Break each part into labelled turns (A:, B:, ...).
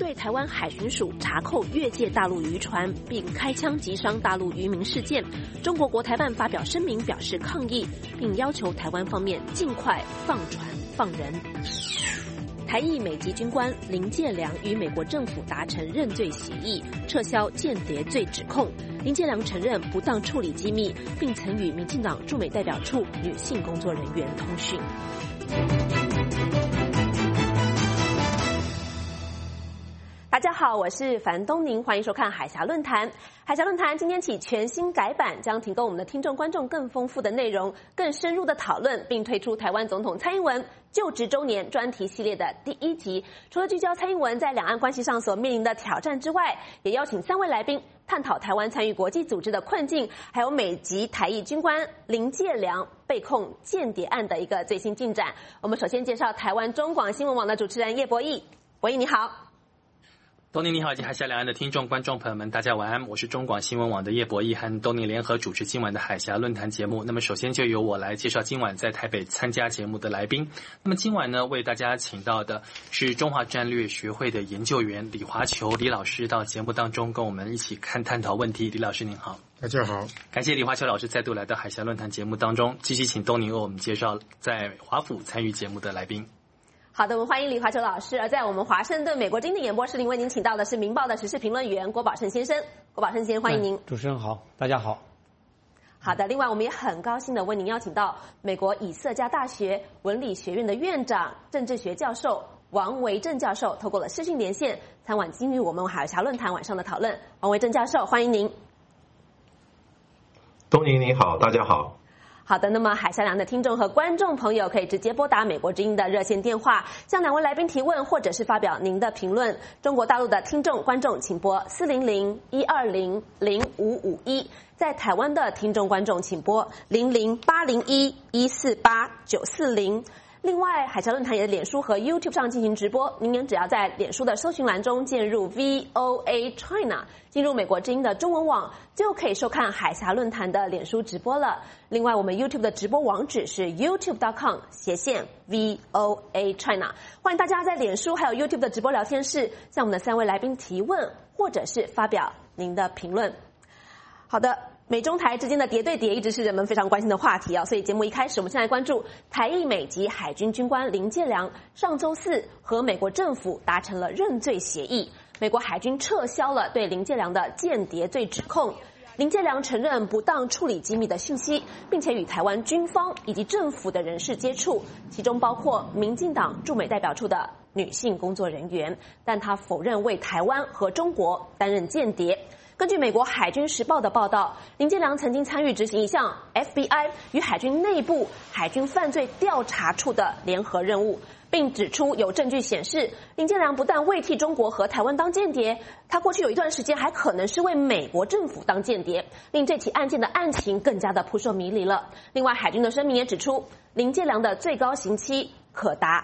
A: 对台湾海巡署查扣越界大陆渔船，并开枪击伤大陆渔民事件，中国国台办发表声明表示抗议，并要求台湾方面尽快放船放人。台裔美籍军官林介良与美国政府达成认罪协议，撤销间谍罪指控。林介良承认不当处理机密，并曾与民进党驻美代表处女性工作人员通讯。大家好，我是樊东宁，欢迎收看海峡论坛。海峡论坛今天起全新改版，将提供我们的听众观众更丰富的内容、更深入的讨论，并推出台湾总统蔡英文就职周年专题系列的第1集。除了聚焦蔡英文在两岸关系上所面临的挑战之外，也邀请3位来宾探讨台湾参与国际组织的困境，还有美籍台裔军官林介良被控间谍案的一个最新进展。我们首先介绍台湾中广新闻网的主持人叶博弈。博弈你好。
B: 东宁你好，以及海峡两岸的听众观众朋友们，大家晚安。我是中广新闻网的叶博弈，和东宁联合主持今晚的海峡论坛节目。那么首先就由我来介绍今晚在台北参加节目的来宾。那么今晚呢，为大家请到的是中华战略学会的研究员李华球李老师到节目当中跟我们一起探讨问题。李老师您好。
C: 大家好，
B: 感谢李华球老师再度来到海峡论坛节目当中，继续请东宁为我们介绍在华府参与节目的来宾。
A: 好的，我们欢迎李华球老师。而在我们华盛顿美国经典演播室里为您请到的是《明报》的时事评论员郭宝胜先生。郭宝胜先生，欢迎您。
C: 主持人好，大家好。
A: 好的，另外我们也很高兴的为您邀请到美国以色加大学文理学院的院长、政治学教授王维正教授，透过了视讯连线参与我们海峡论坛晚上的讨论。王维正教授，欢迎您。
D: 东宁你好，大家好。
A: 好的，那么海峡两岸的听众和观众朋友可以直接拨打美国之音的热线电话，向两位来宾提问，或者是发表您的评论。中国大陆的听众观众请拨400-120-0551，在台湾的听众观众请拨00801-148-940。另外，海峡论坛也在脸书和 YouTube 上进行直播，您只要在脸书的搜寻栏中键入 VOA China， 进入美国之音的中文网，就可以收看海峡论坛的脸书直播了。另外，我们 YouTube 的直播网址是 youtube.com/VOA China， 欢迎大家在脸书还有 YouTube 的直播聊天室向我们的3位来宾提问，或者是发表您的评论。好的。美中台之间的谍对谍一直是人们非常关心的话题啊，所以节目一开始，我们先来关注台裔美籍海军军官林介良上周4和美国政府达成了认罪协议，美国海军撤销了对林介良的间谍罪指控。林介良承认不当处理机密的讯息，并且与台湾军方以及政府的人士接触，其中包括民进党驻美代表处的女性工作人员，但他否认为台湾和中国担任间谍。根据美国海军时报的报道，林介良曾经参与执行一项 FBI 与海军内部海军犯罪调查处的联合任务，并指出有证据显示，林介良不但未替中国和台湾当间谍，他过去有一段时间还可能是为美国政府当间谍，令这起案件的案情更加的扑朔迷离了。另外，海军的声明也指出，林介良的最高刑期可达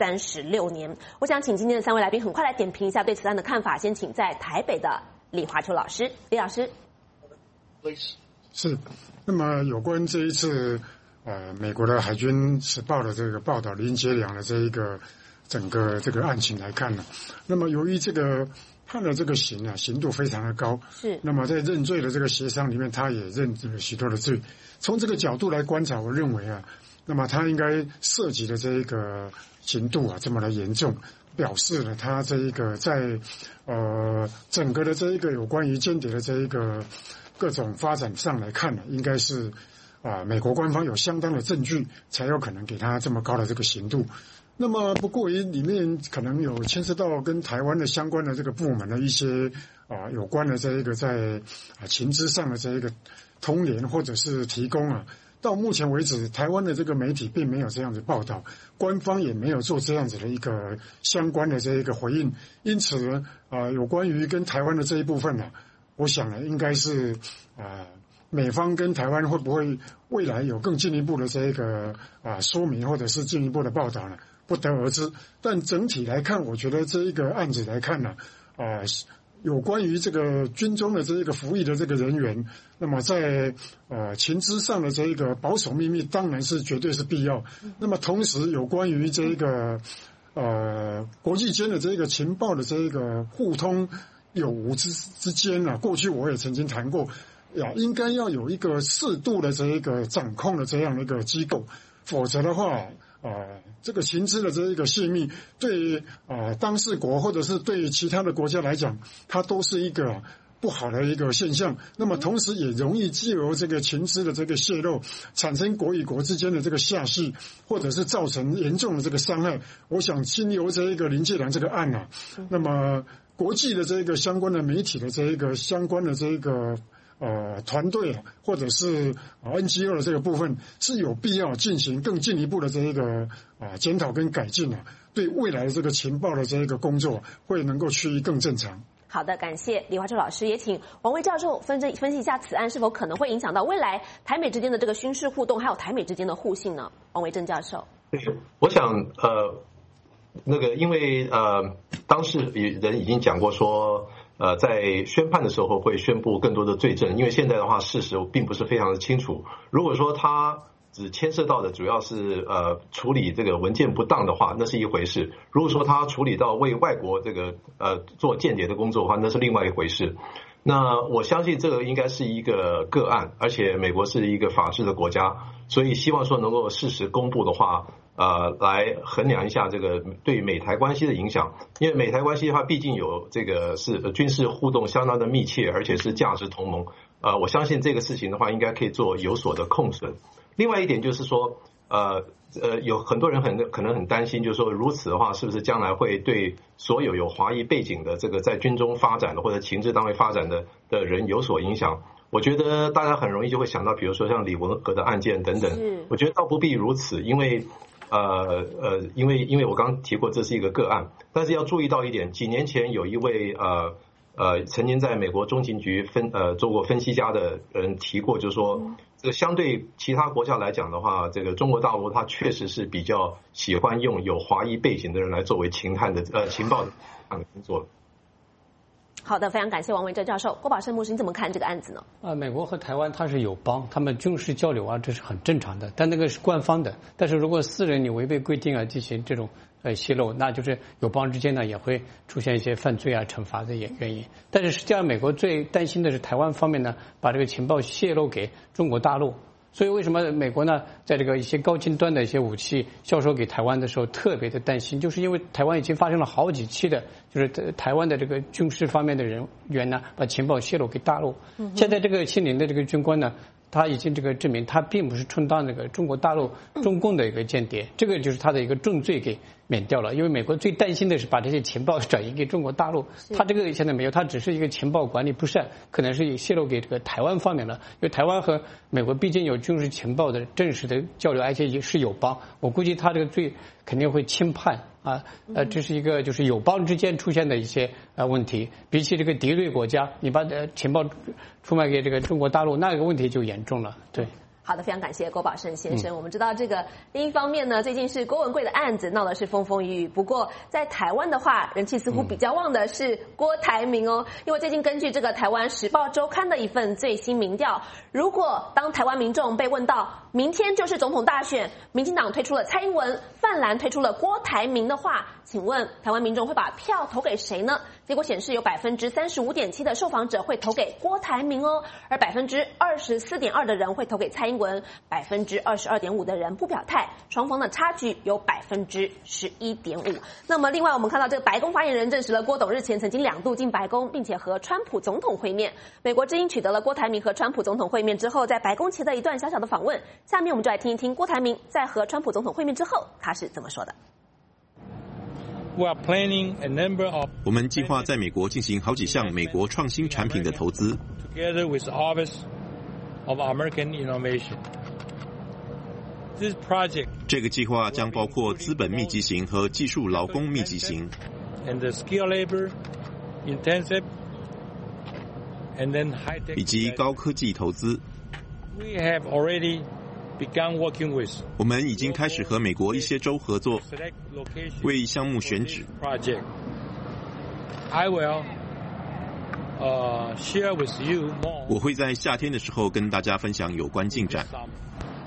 A: 36年。我想请今天的3位来宾很快来点评一下对此案的看法。先请在台北的李华球老师。李老师。
C: 是，那么有关这一次美国的海军时报的这个报道林介良的这一个整个这个案情来看呢，那么由于这个判了这个刑度非常的高，是，那么在认罪的这个协商里面，他也认了许多的罪。从这个角度来观察，我认为那么他应该涉及的这一个刑度这么的严重，表示了他这一个在整个的这一个有关于间谍的这一个各种发展上来看呢，应该是美国官方有相当的证据，才有可能给他这么高的这个刑度。那么不过于里面可能有牵涉到跟台湾的相关的这个部门的一些有关的这一个在情资上的这一个通联或者是提供到目前为止，台湾的这个媒体并没有这样子报道，官方也没有做这样子的一个相关的这一个回应。因此有关于跟台湾的这一部分我想呢，应该是美方跟台湾会不会未来有更进一步的这一个说明或者是进一步的报道呢？不得而知。但整体来看，我觉得这一个案子来看呢，有关于这个军中的这一个服役的这个人员，那么在情资上的这一个保守秘密当然是绝对是必要。那么同时有关于这一个国际间的这个情报的这个互通有无之间啊，过去我也曾经谈过，应该要有一个适度的这一个掌控的这样的一个机构，否则的话，这个情资的这一个泄密，对于当事国或者是对于其他的国家来讲，它都是一个不好的一个现象。那么同时也容易藉由这个情资的这个泄露，产生国与国之间的这个下系，或者是造成严重的这个伤害。我想经由这一个林介良这个案啊，那么国际的这个相关的媒体的这一个相关的这一个团队或者是NGO 的这个部分是有必要进行更进一步的这一个检讨跟改进对未来的这个情报的这一个工作会能够趋于更正常。
A: 好的，感谢李华洲老师，也请王维教授分析一下此案是否可能会影响到未来台美之间的这个军事互动，还有台美之间的互信呢？王维正教授。
D: 对，我想因为当事人已经讲过说。在宣判的时候会宣布更多的罪证，因为现在的话事实并不是非常的清楚。如果说他只牵涉到的主要是处理这个文件不当的话，那是一回事；如果说他处理到为外国这个做间谍的工作的话，那是另外一回事。那我相信这个应该是一个个案，而且美国是一个法治的国家，所以希望说能够适时公布的话，来衡量一下这个对美台关系的影响。因为美台关系的话，毕竟有这个是军事互动相当的密切，而且是价值同盟。我相信这个事情的话，应该可以做有所的控损。另外一点就是说，有很多人可能很担心，就是说如此的话，是不是将来会对所有华裔背景的这个在军中发展的或者情治单位发展的人有所影响？我觉得大家很容易就会想到，比如说像李文和的案件等等。我觉得倒不必如此，因为我刚刚提过这是一个个案，但是要注意到一点，几年前有一位曾经在美国中情局做过分析家的人提过，就是说这个相对其他国家来讲的话，这个中国大陆它确实是比较喜欢用有华裔背景的人来作为情报的工作。
A: 好的，非常感谢王维正教授。郭宝胜牧师，你怎么看这个案子呢？
E: 美国和台湾它是友邦，他们军事交流这是很正常的，但那个是官方的。但是如果私人你违背规定进行这种泄露，那就是友邦之间呢也会出现一些犯罪惩罚的原因。但是实际上美国最担心的是台湾方面呢把这个情报泄露给中国大陆。所以为什么美国呢在这个一些高精端的一些武器销售给台湾的时候特别的担心，就是因为台湾已经发生了好几起的就是台湾的这个军事方面的人员呢把情报泄露给大陆。现在这个新领的这个军官呢，他已经这个证明他并不是充当这个中国大陆中共的一个间谍，这个就是他的一个重罪给免掉了。因为美国最担心的是把这些情报转移给中国大陆，他这个现在没有，他只是一个情报管理不善，可能是泄露给这个台湾方面了。因为台湾和美国毕竟有军事情报的正式的交流，而且也是友邦，我估计他这个罪肯定会轻判这是一个就是友邦之间出现的一些问题，比起这个敌对国家，你把情报出卖给这个中国大陆，那个问题就严重了。对。
A: 好的，非常感谢郭宝胜先生。我们知道这个另一方面呢，最近是郭文贵的案子闹的是风风雨雨。不过在台湾的话，人气似乎比较旺的是郭台铭哦。因为最近根据这个台湾时报周刊的一份最新民调，如果当台湾民众被问到明天就是总统大选，民进党推出了蔡英文，泛蓝推出了郭台铭的话，请问台湾民众会把票投给谁呢？结果显示有 35.7% 的受访者会投给郭台铭哦，而 24.2% 的人会投给蔡英文， 22.5% 的人不表态，双方的差距有 11.5%。那么另外我们看到这个白宫发言人证实了郭董日前曾经2度进白宫，并且和川普总统会面。美国之音取得了郭台铭和川普总统会面之后在白宫前的一段小小的访问，下面我们就来听一听郭台铭在和川普总统会面之后他是怎么说的。
F: 我们计划在美国进行好几项美国创新产品的投资。这个计划将包括资本密集型和技术劳工密集型。以及高科技投资。我们已经开始和美国一些州合作，为项目选址。我会在夏天的时候跟大家分享有关进展。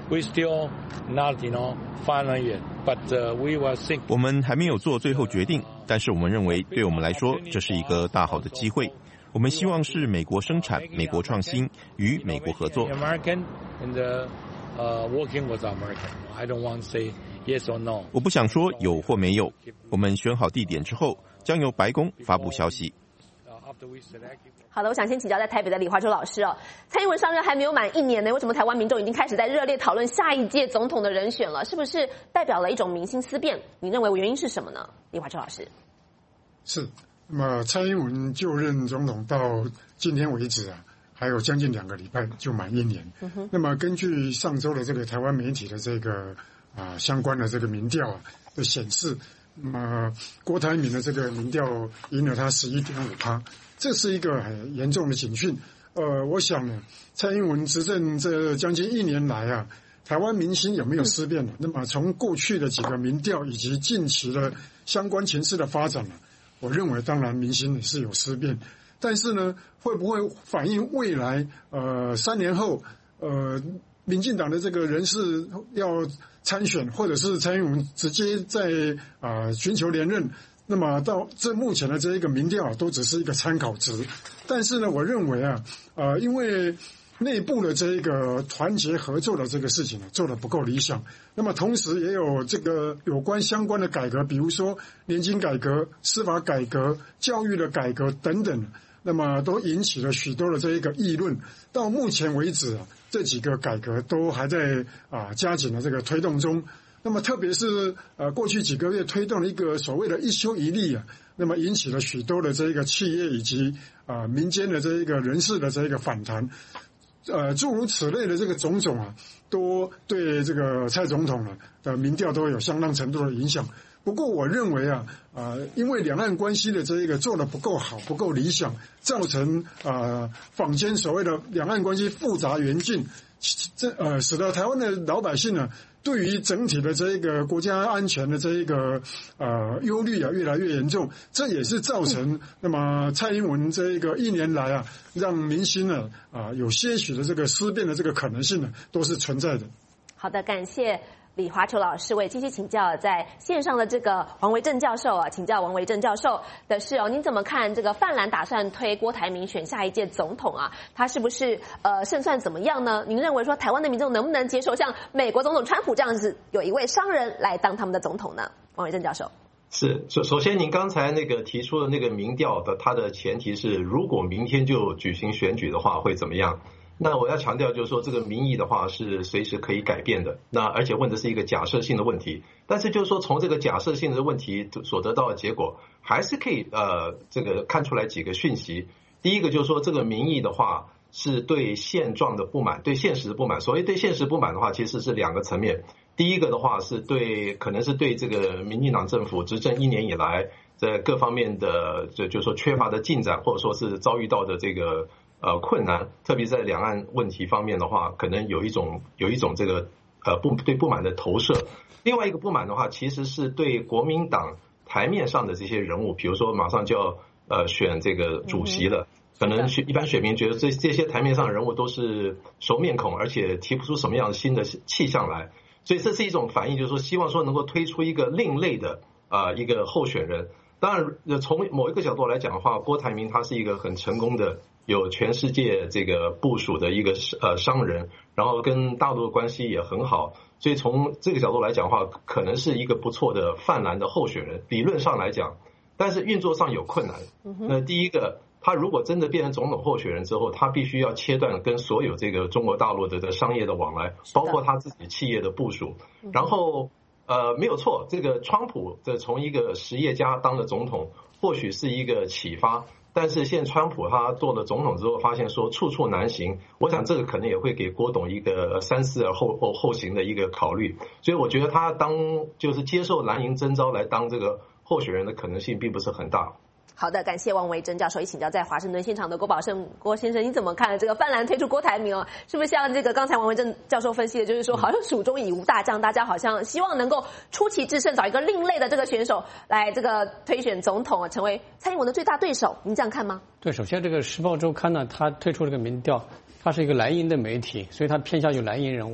G: We still not, final yet, but we will think.
F: 我们还没有做最后决定，但是我们认为，对我们来说，这是一个大好的机会。我们希望是美国生产、美国创新，与美国合作。
G: American and working with American. I don't want to say yes or no.
F: 我不想说有或没有。我们选好地点之后，将由白宫发布消息。
A: 好的，我想先请教在台北的李华洲老师哦，蔡英文上任还没有满1年呢，为什么台湾民众已经开始在热烈讨论下一届总统的人选了？是不是代表了一种民心思变？你认为原因是什么呢？李华洲老师。
C: 是，那么蔡英文就任总统到今天为止啊，还有将近2个礼拜就满1年。那么根据上周的这个台湾媒体的这个相关的这个民调的显示，那么郭台铭的这个民调赢了他11.5%，这是一个很严重的警讯。我想呢，蔡英文执政这将近1年来台湾民心有没有思变呢？那么从过去的几个民调以及近期的相关情势的发展呢，我认为当然民心也是有思变，但是呢，会不会反映未来3年后民进党的这个人士要参选，或者是蔡英文直接在寻求连任？那么到这目前的这一个民调都只是一个参考值，但是呢，我认为因为内部的这一个团结合作的这个事情做得不够理想，那么同时也有这个有关相关的改革，比如说年金改革、司法改革、教育的改革等等，那么都引起了许多的这一个议论。到目前为止这几个改革都还在加紧的这个推动中。那么特别是过去几个月推动了一个所谓的一修一例那么引起了许多的这一个企业以及民间的这一个人士的这一个反弹，诸如此类的这个种种都对这个蔡总统的民调都有相当程度的影响。不过我认为因为两岸关系的这一个做得不够好、不够理想，造成坊间所谓的两岸关系复杂严峻，使得台湾的老百姓对于整体的这一个国家安全的这一个忧虑越来越严重，这也是造成那么蔡英文这一个1年来让民心有些许的这个思变的这个可能性都是存在的。
A: 好的，感谢李华球老师。我也继续请教在线上的这个王维正教授请教王维正教授的是您怎么看这个泛蓝打算推郭台铭选下一届总统他是不是胜算怎么样呢？您认为说台湾的民众能不能接受像美国总统川普这样子有一位商人来当他们的总统呢？王维正教授。
D: 是，首先您刚才提出的那个民调的，它的前提是如果明天就举行选举的话会怎么样？那我要强调就是说，这个民意的话是随时可以改变的。那而且问的是一个假设性的问题，但是就是说从这个假设性的问题所得到的结果，还是可以这个看出来几个讯息。第一个就是说，这个民意的话是对现状的不满，对现实的不满。所谓对现实不满的话，其实是2个层面。第一个的话是可能是对这个民进党政府执政1年以来在各方面的就是说缺乏的进展，或者说是遭遇到的这个困难，特别在两岸问题方面的话，可能有一种这个不满的投射。另外一个不满的话，其实是对国民党台面上的这些人物，比如说马上就要选这个主席了，可能一般选民觉得这些台面上的人物都是熟面孔，而且提不出什么样新的气象来，所以这是一种反应，就是说希望说能够推出一个另类的一个候选人。当然从某一个角度来讲的话，郭台铭他是一个很成功的有全世界这个部署的一个商人，然后跟大陆的关系也很好，所以从这个角度来讲的话，可能是一个不错的泛蓝的候选人，理论上来讲，但是运作上有困难。那第一个，他如果真的变成总统候选人之后，他必须要切断跟所有这个中国大陆的商业的往来，包括他自己企业的部署，然后没有错，这个川普从一个实业家当了总统，或许是一个启发。但是现在川普他做了总统之后，发现说处处难行，我想这个可能也会给郭董一个3思而后行的一个考虑。所以我觉得他就是接受蓝营征召来当这个候选人的可能性并不是很大。
A: 好的，感谢王维正教授。一请教在华盛顿现场的郭宝胜郭先生，你怎么看这个泛蓝推出郭台铭是不是像这个刚才王维正教授分析的，就是说好像蜀中已无大将，大家好像希望能够出奇制胜，找一个另类的这个选手来这个推选总统成为蔡英文的最大对手，您这样看吗？
E: 对，首先这个时报周刊呢，它推出这个民调，它是一个蓝营的媒体，所以它偏向于蓝营人物。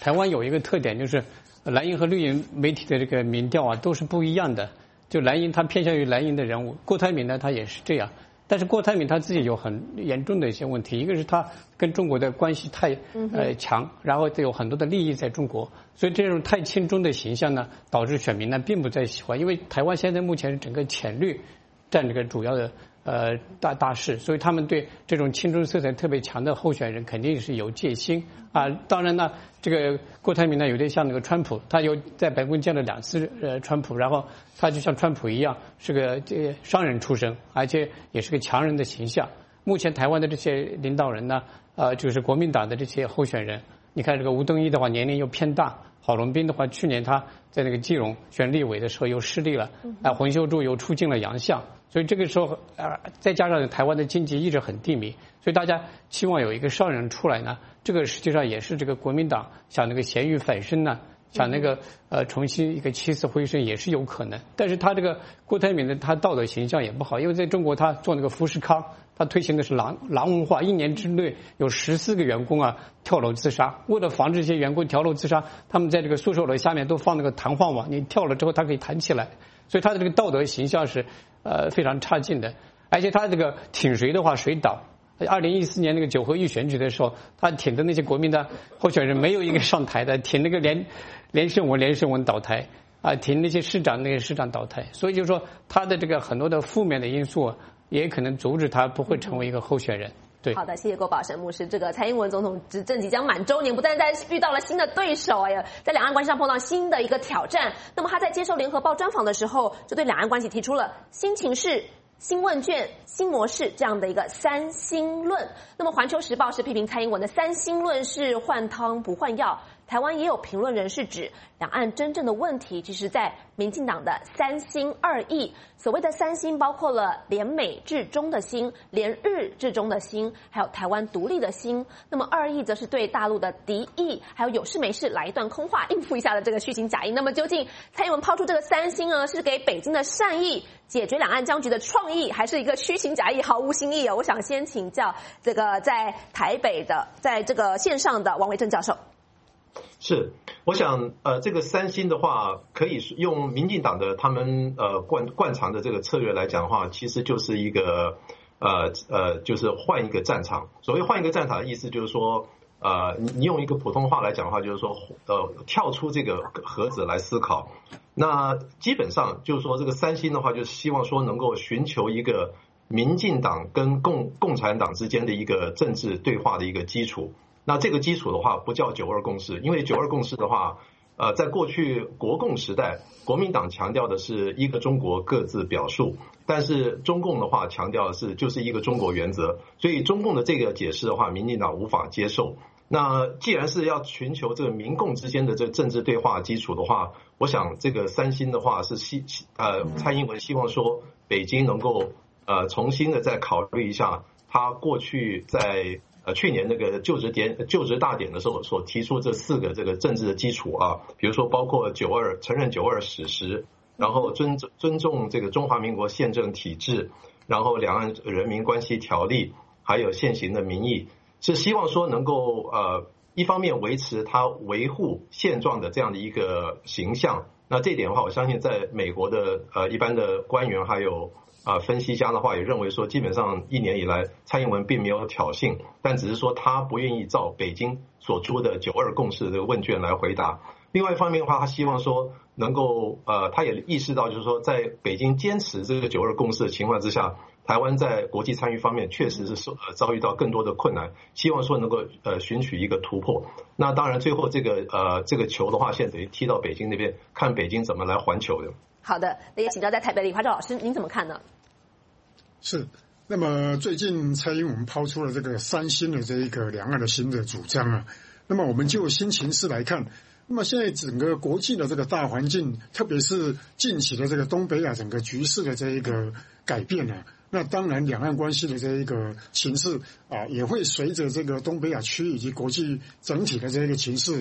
E: 台湾有一个特点，就是蓝营和绿营媒体的这个民调啊都是不一样的。就蓝营他偏向于蓝营的人物，郭台铭呢他也是这样。但是郭台铭他自己有很严重的一些问题，一个是他跟中国的关系太强，然后有很多的利益在中国，所以这种太亲中的形象呢，导致选民呢并不再喜欢。因为台湾现在目前整个浅绿占这个主要的大势，所以他们对这种亲中色彩特别强的候选人肯定是有戒心啊。当然呢，这个郭台铭呢有点像那个川普，他有在白宫见了2次川普，然后他就像川普一样是个商人出身，而且也是个强人的形象。目前台湾的这些领导人呢，就是国民党的这些候选人，你看这个吴敦义的话年龄又偏大，郝龙斌的话去年他在那个基隆选立委的时候又失利了，洪秀柱又出尽了洋相。所以这个时候再加上台湾的经济一直很低迷，所以大家期望有一个商人出来呢，这个实际上也是这个国民党想那个咸鱼翻身呢，想那个重新一个起死回生也是有可能。但是他这个郭台铭的他道德形象也不好，因为在中国他做那个富士康，他推行的是狼文化，1年之内有14个员工啊跳楼自杀。为了防止这些员工跳楼自杀，他们在这个宿舍楼下面都放那个弹簧网，你跳了之后它可以弹起来。所以他的这个道德形象是非常差劲的，而且他这个挺谁的话谁倒。2014年那个9合1选举的时候，他挺的那些国民的候选人没有一个上台的，挺那个连胜文倒台啊，挺那些市长倒台。所以就是说他的这个很多的负面的因素也可能阻止他不会成为一个候选人。对，
A: 好的，谢谢郭宝神牧师。这个蔡英文总统执政即将满周年，不但在遇到了新的对手，在两岸关系上碰到新的一个挑战。那么他在接受联合报专访的时候，就对两岸关系提出了新情势、新问卷、新模式这样的一个3新论。那么环球时报是批评蔡英文的3新论是换汤不换药。台湾也有评论人士指，两岸真正的问题其实在民进党的3新2意。所谓的3新包括了联美至中的新、联日至中的新，还有台湾独立的新。那么2意则是对大陆的敌意，还有有事没事来一段空话应付一下的这个虚情假意。那么究竟蔡英文抛出这个3新呢，是给北京的善意解决两岸僵局的创意，还是一个虚情假意毫无新意？我想先请教这个在台北的，在这个线上的王维正教授。
D: 是，我想这个3新的话，可以用民进党的他们惯常的这个策略来讲的话，其实就是一个就是换一个战场。所谓换一个战场的意思就是说，你用一个普通话来讲的话，就是说跳出这个盒子来思考。那基本上就是说这个3新的话，就是希望说能够寻求一个民进党跟共产党之间的一个政治对话的一个基础。那这个基础的话不叫9·2共识，因为9·2共识的话，在过去国共时代，国民党强调的是一个中国各自表述，但是中共的话强调的是就是一个中国原则，所以中共的这个解释的话，民进党无法接受。那既然是要寻求这个民共之间的这个政治对话基础的话，我想这个3新的话是蔡英文希望说北京能够重新的再考虑一下他过去在去年那个就职大典的时候所提出这4个这个政治的基础啊，比如说包括9·2承认9·2史实，然后尊重这个中华民国宪政体制，然后两岸人民关系条例，还有现行的民意，是希望说能够一方面维持他维护现状的这样的一个形象。那这一点的话，我相信在美国的一般的官员还有分析家的话也认为说，基本上1年以来蔡英文并没有挑衅，但只是说他不愿意照北京所出的9·2共识的这个问卷来回答。另外一方面的话，他希望说能够他也意识到就是说，在北京坚持这个9·2共识的情况之下，台湾在国际参与方面确实是遭遇到更多的困难，希望说能够寻取一个突破。那当然最后这个球的话，现在等于踢到北京那边，看北京怎么来还球的。
A: 好的，那也请教在台北的李华照老师，您怎么看呢？
C: 是，那么最近蔡英文抛出了这个3新的这一个两岸的新的主张啊，那么我们就新情势来看，那么现在整个国际的这个大环境，特别是近期的这个东北亚整个局势的这一个改变啊，那当然两岸关系的这一个形势啊，也会随着这个东北亚区以及国际整体的这一个情势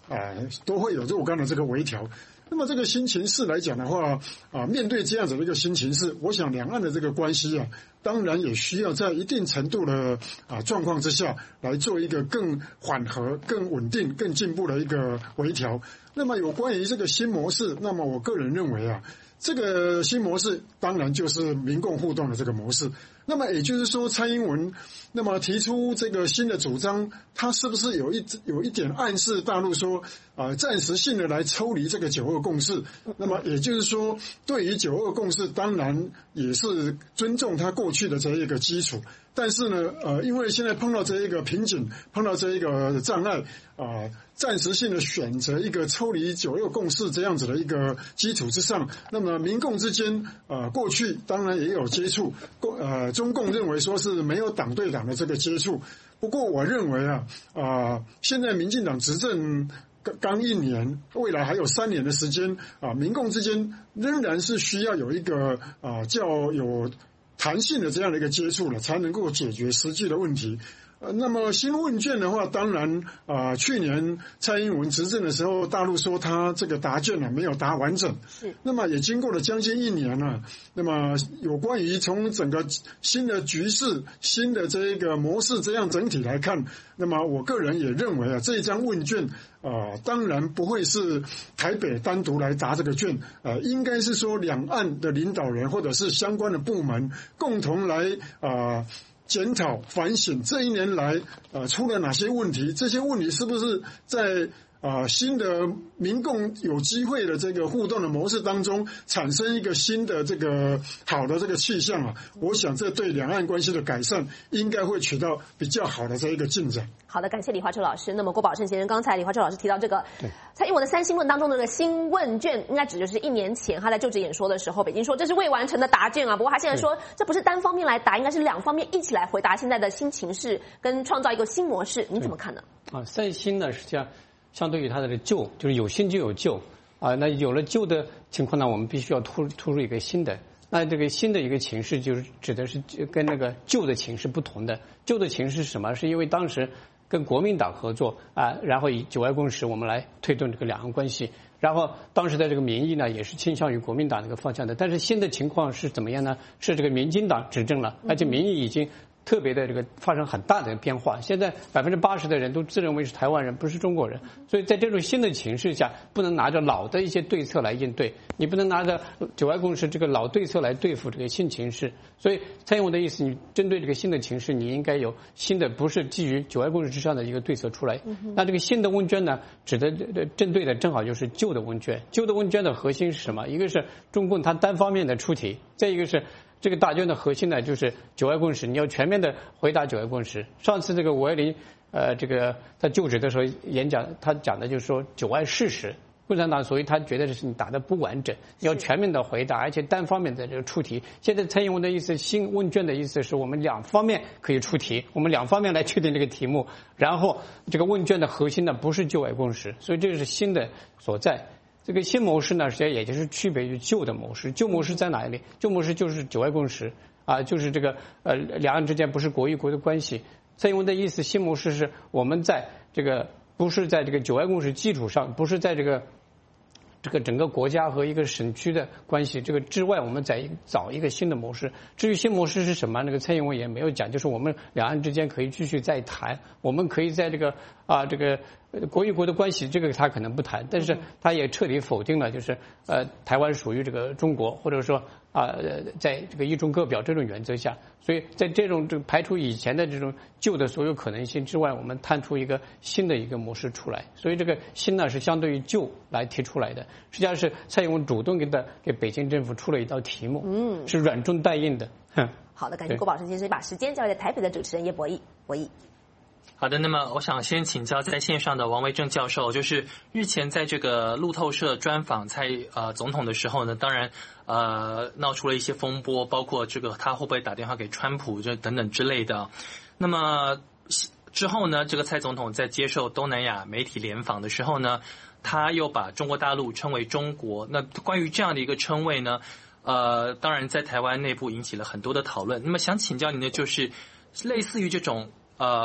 C: 都会有若干的这个微调。那么这个新情势来讲的话，面对这样子的一个新情势，我想两岸的这个关系当然也需要在一定程度的状况之下来做一个更缓和、更稳定、更进步的一个微调。那么有关于这个新模式，那么我个人认为这个新模式当然就是民共互动的这个模式。那么也就是说，蔡英文那么提出这个新的主张，他是不是有一点暗示大陆说暂时性的来抽离这个9·2共识？那么也就是说，对于9·2共识，当然也是尊重他过去的这一个基础。但是呢，因为现在碰到这一个瓶颈，碰到这一个障碍，暂时性的选择一个抽离9·2共识这样子的一个基础之上，那么民共之间过去当然也有接触，中共认为说是没有党对党的这个接触。不过我认为现在民进党执政刚1年，未来还有3年的时间民共之间仍然是需要有一个较有弹性的这样的一个接触了，才能够解决实际的问题。那么新问卷的话，当然去年蔡英文执政的时候，大陆说他这个答卷没有答完整，是。那么也经过了将近1年了。那么有关于从整个新的局势、新的这一个模式这样整体来看，那么我个人也认为这一张问卷当然不会是台北单独来答这个卷，应该是说两岸的领导人或者是相关的部门共同来检讨反省这1年来出了哪些问题，这些问题是不是在新的民共有机会的这个互动的模式当中产生一个新的这个好的这个气象我想这对两岸关系的改善应该会取到比较好的这一个进展。
A: 好的，感谢李华秋老师。那么郭宝胜先生，刚才李华秋老师提到这个蔡英文的3新问当中的这个新问卷，应该指就是1年前他在就职演说的时候，北京说这是未完成的答卷不过他现在说这不是单方面来答，应该是2方面一起来回答现在的新情势跟创造一个新模式，你怎么看呢
E: 3新呢，实际上相对于它的旧，就是有新就有旧那有了旧的情况呢，我们必须要突入一个新的。那这个新的一个情势就是指的是跟那个旧的情势不同的。旧的情势是什么？是因为当时跟国民党合作然后以9·2共识我们来推动这个两岸关系，然后当时的这个民意呢也是倾向于国民党这个方向的。但是新的情况是怎么样呢？是这个民进党执政了，而且民意已经特别的这个发生很大的变化，现在80%的人都自认为是台湾人，不是中国人。所以在这种新的情势下，不能拿着老的一些对策来应对，你不能拿着9·2共识这个老对策来对付这个新情势。所以蔡英文的意思，你针对这个新的情势，你应该有新的，不是基于9·2共识之上的一个对策出来。那这个新的问卷呢，指的针对的正好就是旧的问卷。旧的问卷的核心是什么？一个是中共它单方面的出题，再一个是这个答卷的核心呢，就是9·2共识，你要全面的回答9·2共识。上次这个5·20这个他就职的时候演讲，他讲的就是说9·2事实，共产党所以他觉得这是你答的不完整，你要全面的回答，而且单方面的这个出题。现在蔡英文的意思，新问卷的意思是我们2方面可以出题，我们2方面来确定这个题目，然后这个问卷的核心呢不是9·2共识，所以这是新的所在。这个新模式呢，实际上也就是区别于旧的模式。旧模式在哪里？旧模式就是9·2共识就是这个两岸之间不是国与国的关系。蔡英文的意思，新模式是我们在这个不是在这个9·2共识基础上，不是在这个整个国家和一个省区的关系这个之外，我们再找一个新的模式。至于新模式是什么，那个蔡英文也没有讲，就是我们两岸之间可以继续再谈，我们可以在这个这个国与国的关系，这个他可能不谈，但是他也彻底否定了，就是台湾属于这个中国，或者说在这个一中各表这种原则下，所以在这种排除以前的这种旧的所有可能性之外，我们探出一个新的一个模式出来。所以这个新呢是相对于旧来提出来的，实际上是蔡英文主动给北京政府出了一道题目，是软中带硬的。
A: 好的，感谢郭宝胜先生，把时间交给台北的主持人叶博弈。
B: 好的，那么我想先请教在线上的王维正教授，就是日前在这个路透社专访蔡总统的时候呢，当然闹出了一些风波，包括这个他会不会打电话给川普这等等之类的。那么之后呢，这个蔡总统在接受东南亚媒体联访的时候呢，他又把中国大陆称为中国。那关于这样的一个称谓呢，当然在台湾内部引起了很多的讨论。那么想请教您的就是，类似于这种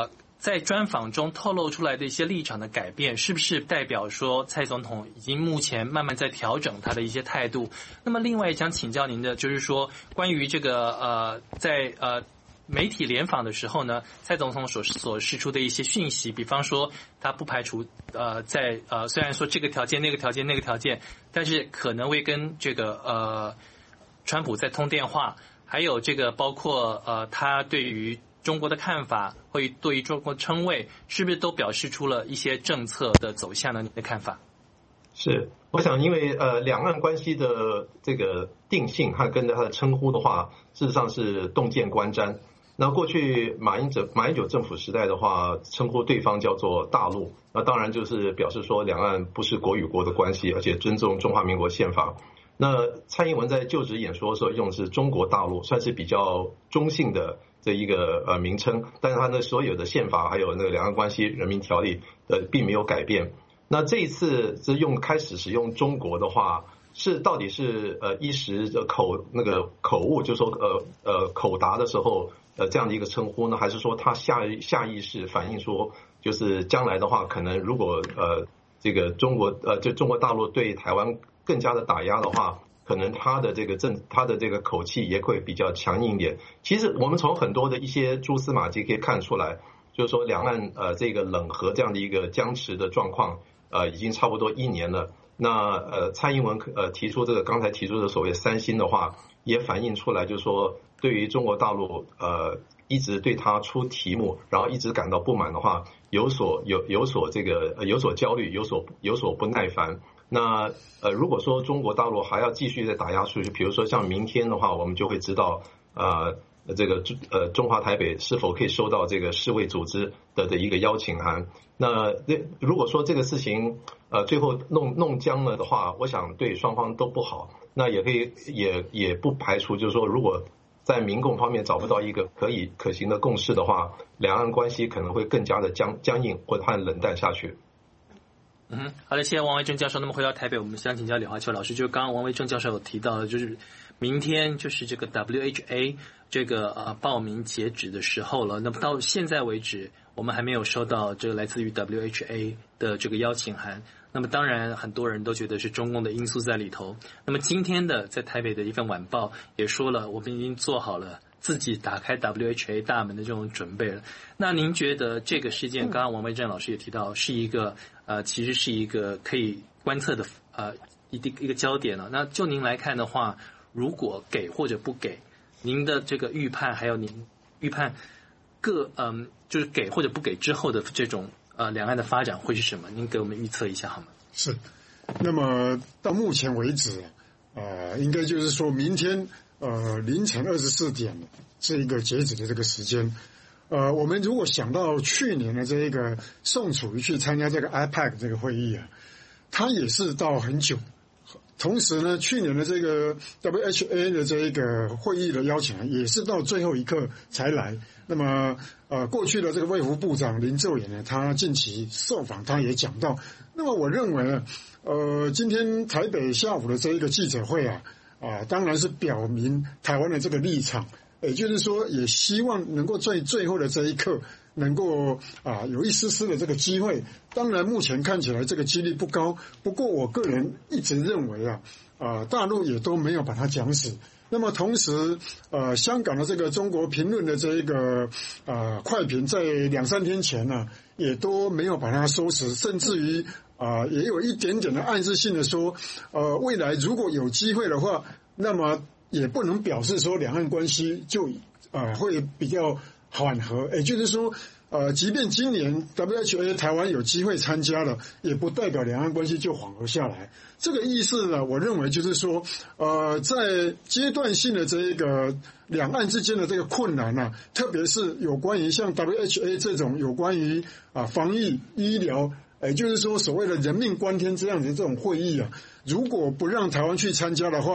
B: 在专访中透露出来的一些立场的改变，是不是代表说蔡总统已经目前慢慢在调整他的一些态度？那么另外想请教您的就是说，关于这个在媒体联访的时候呢，蔡总统所释出的一些讯息，比方说他不排除在虽然说这个条件那个条件那个条件，但是可能会跟这个川普在通电话，还有这个包括他对于中国的看法，会对于中国称谓，是不是都表示出了一些政策的走向呢？你的看法？
D: 是，我想因为两岸关系的这个定性和跟着他的称呼的话，事实上是洞见观瞻。那过去马英九政府时代的话，称呼对方叫做大陆，那当然就是表示说两岸不是国与国的关系，而且尊重中华民国宪法。那蔡英文在就职演说的时候用的是中国大陆，算是比较中性的这一个名称，但是他的所有的宪法还有那个两岸关系人民条例并没有改变。那这一次是开始使用中国的话，到底是一时口误，就是说口答的时候这样的一个称呼呢，还是说他下意识反映说，就是将来的话，可能如果这个中国大陆对台湾更加的打压的话，可能他的这个口气也会比较强硬一点。其实我们从很多的一些蛛丝马迹可以看出来，就是说两岸这个冷和这样的一个僵持的状况已经差不多1年了。那蔡英文刚才提出的所谓三星的话，也反映出来，就是说对于中国大陆一直对他出题目，然后一直感到不满的话，有所焦虑，有所不耐烦。那如果说中国大陆还要继续再打压出去，比如说像明天的话，我们就会知道这个中华台北是否可以收到这个世卫组织的一个邀请函。那如果说这个事情最后弄僵了的话，我想对双方都不好。那也不排除就是说，如果在民共方面找不到一个可行的共识的话，两岸关系可能会更加的僵硬或者冷淡下去。
B: 好的，谢谢王维正教授。那么回到台北，我们想请教李华秋老师，就刚刚王维正教授有提到的，就是明天就是这个 WHA 这个报名截止的时候了。那么到现在为止，我们还没有收到这个来自于 WHA 的这个邀请函。那么当然很多人都觉得是中共的因素在里头。那么今天的在台北的一份晚报也说了，我们已经做好了自己打开 WHA 大门的这种准备了。那您觉得这个事件，刚刚王维正老师也提到，是一个其实是一个可以观测的一个焦点了。那就您来看的话，如果给或者不给，您的这个预判，还有您预判就是给或者不给之后的这种两岸的发展会是什么？您给我们预测一下好吗？
C: 是。那么到目前为止，应该就是说明天凌晨24点是一个截止的这个时间。我们如果想到去年的这一个宋楚瑜去参加这个 IPAC 这个会议他也是到很久。同时呢，去年的这个 WHA 的这一个会议的邀请也是到最后一刻才来。那么过去的这个卫福部长林奏延他近期受访他也讲到。那么我认为今天台北下午的这一个记者会当然是表明台湾的这个立场，也就是说也希望能够在最后的这一刻能够有一丝丝的这个机会。当然目前看起来这个几率不高，不过我个人一直认为大陆也都没有把它讲死。那么同时香港的这个中国评论的这一个快评在2-3天前也都没有把它收拾，甚至于也有一点点的暗示性的说未来如果有机会的话，那么也不能表示说两岸关系就会比较缓和。也就是说即便今年 WHA 台湾有机会参加了，也不代表两岸关系就缓和下来。这个意思呢，我认为就是说在阶段性的这一个两岸之间的这个困难特别是有关于像 WHA 这种有关于防疫医疗，也就是说所谓的人命关天这样的这种会议如果不让台湾去参加的话，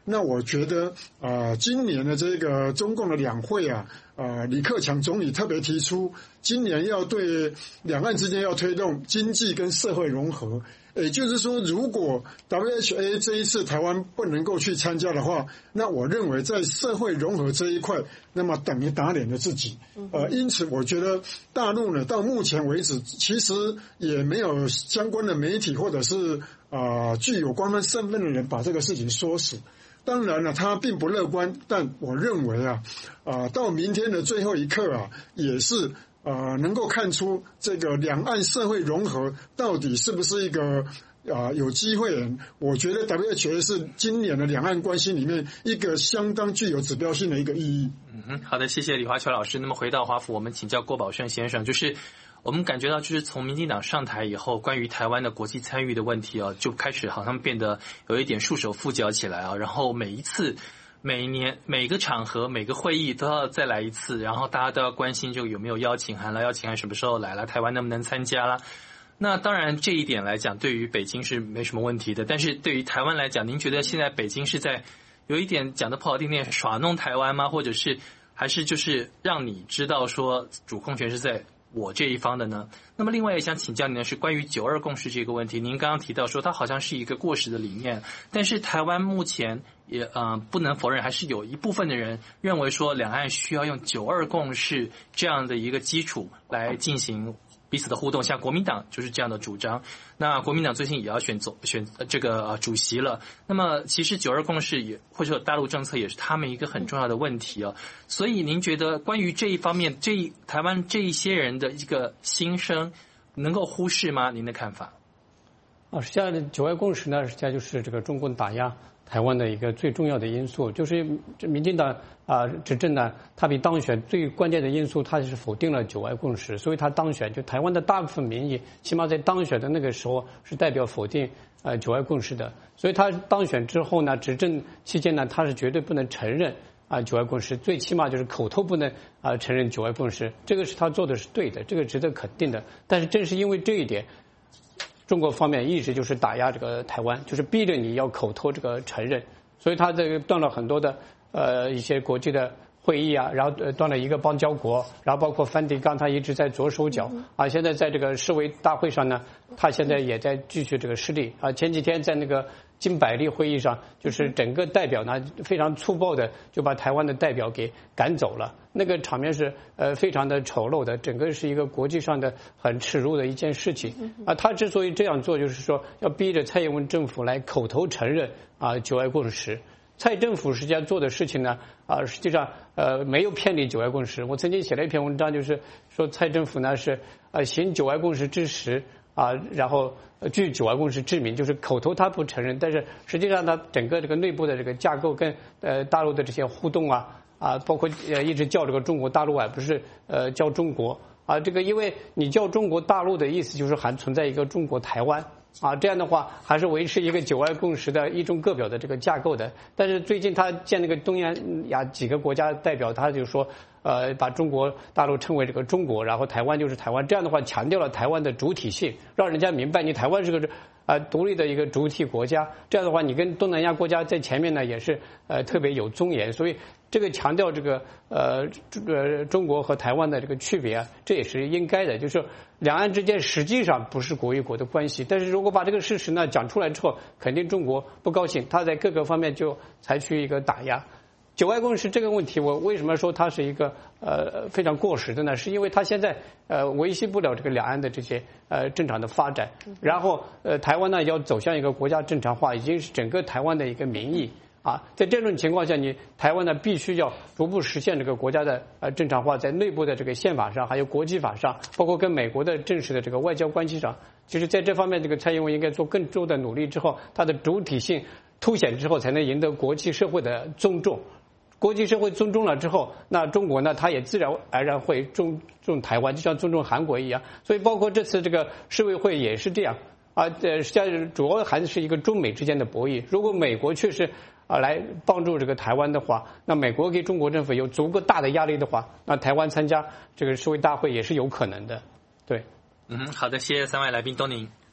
C: 那我觉得今年的这个中共的两会啊，李克强总理特别提出，今年要对两岸之间要推动经济跟社会融合。也就是说，如果 WHA 这一次台湾不能够去参加的话，那我认为在社会融合这一块，那么等于打脸了自己。因此我觉得大陆呢，到目前为止其实也没有相关的媒体或者是具有官方身份的人把这个事情说死。当然了，他并不乐观，但我认为到明天的最后一刻也是能够看出这个两岸社会融合到底是不是一个有机会。我觉得 WHA 是今年的两岸关系里面一个相当具有指标性的一个意义。
B: 好的，谢谢李华球老师。那么回到华府，我们请教郭宝胜先生，就是我们感觉到，就是从民进党上台以后，关于台湾的国际参与的问题就开始好像变得有一点束手缚脚起来然后每一次每年每个场合每个会议都要再来一次，然后大家都要关心就有没有邀请函了，邀请函什么时候来了，台湾能不能参加了。那当然这一点来讲对于北京是没什么问题的，但是对于台湾来讲，您觉得现在北京是在有一点讲的不好听点耍弄台湾吗？或者是还是就是让你知道说主控权是在我这一方的呢？那么另外也想请教您的是关于9·2共识这个问题，您刚刚提到说它好像是一个过时的理念，但是台湾目前也不能否认，还是有一部分的人认为说两岸需要用9·2共识这样的一个基础来进行彼此的互动，像国民党就是这样的主张。那国民党最近也要选这个主席了。那么其实9·2共识也或者大陆政策也是他们一个很重要的问题所以您觉得关于这一方面，台湾这一些人的一个心声能够忽视吗？您的看法？
E: 实际上9·2共识呢，实际上就是这个中共打压台湾的一个最重要的因素。就是民进党执政呢，他比当选最关键的因素，他是否定了9·2共识，所以他当选，就台湾的大部分民意起码在当选的那个时候是代表否定9·2共识的。所以他当选之后呢，执政期间呢，他是绝对不能承认9·2共识，最起码就是口头不能承认9·2共识，这个是他做的是对的，这个值得肯定的。但是正是因为这一点，中国方面一直就是打压这个台湾，就是逼着你要口头这个承认，所以他这个断了很多的一些国际的会议然后断了一个邦交国，然后包括梵蒂冈他一直在做手脚现在在这个世卫大会上呢，他现在也在继续这个失利前几天在那个金百利会议上，就是整个代表呢非常粗暴的就把台湾的代表给赶走了，那个场面是非常的丑陋的，整个是一个国际上的很耻辱的一件事情他之所以这样做，就是说要逼着蔡英文政府来口头承认9·2共识。蔡政府实际上做的事情呢实际上没有偏离9·2共识。我曾经写了一篇文章，就是说蔡政府呢是行9·2共识之实然后据9·2共识之名，就是口头他不承认，但是实际上他整个这个内部的这个架构跟大陆的这些互动包括一直叫这个中国大陆不是叫中国这个因为你叫中国大陆的意思就是还存在一个中国台湾这样的话还是维持一个9·2共识的一中各表的这个架构的。但是最近他见那个东南亚几个国家代表，他就说把中国大陆称为这个中国，然后台湾就是台湾，这样的话强调了台湾的主体性，让人家明白你台湾是个独立的一个主体国家，这样的话你跟东南亚国家在前面呢也是特别有尊严，所以这个强调这个中国和台湾的这个区别这也是应该的。就是两岸之间实际上不是国与国的关系，但是如果把这个事实呢讲出来之后，肯定中国不高兴，他在各个方面就采取一个打压。9·2共识这个问题，我为什么说它是一个非常过时的呢？是因为它现在维系不了这个两岸的这些正常的发展，然后台湾呢要走向一个国家正常化，已经是整个台湾的一个民意在这种情况下，你台湾呢必须要逐步实现这个国家的正常化，在内部的这个宪法上，还有国际法上，包括跟美国的正式的这个外交关系上，其实在这方面，这个蔡英文应该做更多的努力之后，它的主体性凸显之后，才能赢得国际社会的尊重。国际社会尊重了之后，那中国呢，它也自然而然会尊重台湾，就像尊重韩国一样。所以包括这次这个世卫会也是这样实际上主要还是一个中美之间的博弈。如果美国确实来帮助这个台湾的话，那美国给中国政府有足够大的压力的话，那台湾参加这个世卫大会也是有可能的。对，
B: 好的，谢谢三位来宾，东宁。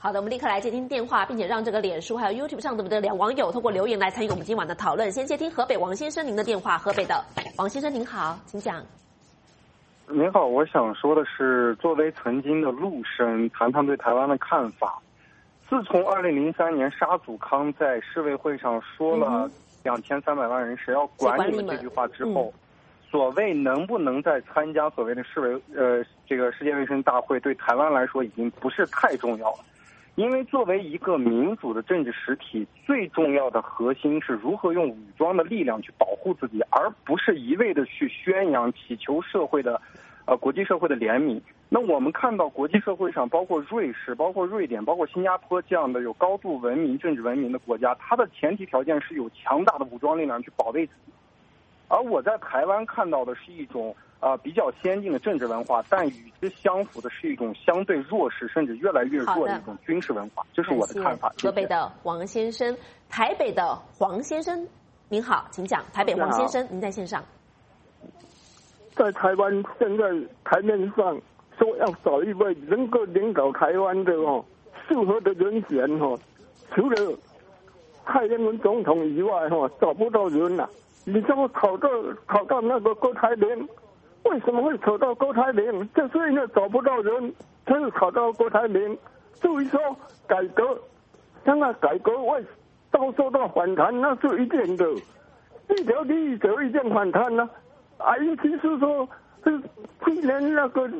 A: 好的，我们立刻来接听电话，并且让这个脸书还有 YouTube 上的两网友通过留言来参与我们今晚的讨论。先接听河北王先生您的电话，河北的王先生您好，请讲。
H: 您好，我想说的是，作为曾经的陆生，谈谈对台湾的看法。自从2003年沙祖康在世卫会上说了2300万人谁要管你们这句话之后，所谓能不能再参加所谓的这个世界卫生大会，对台湾来说已经不是太重要了。因为作为一个民主的政治实体，最重要的核心是如何用武装的力量去保护自己，而不是一味的去宣扬、祈求社会的国际社会的怜悯。那我们看到国际社会上，包括瑞士、包括瑞典、包括新加坡这样的有高度文明、政治文明的国家，它的前提条件是有强大的武装力量去保卫自己。而我在台湾看到的是一种比较先进的政治文化，但与之相符的是一种相对弱势甚至越来越弱的一种军事文化，这是我的看法。
A: 河北的王先生，台北的黄先生，您好，请讲。台北黄先生，您在线上。
I: 在台湾现在台面上说要找一位能够领导台湾的适合的人选除了蔡英文总统以外找不到人了。你说考到那个郭台铭，为什么会考到郭台铭？就是因为找不到人，才会考到郭台铭。至于说改革，现在改革会遭受到反弹，那是一定的。一条利益就一定反弹了。尤其是说，去年那个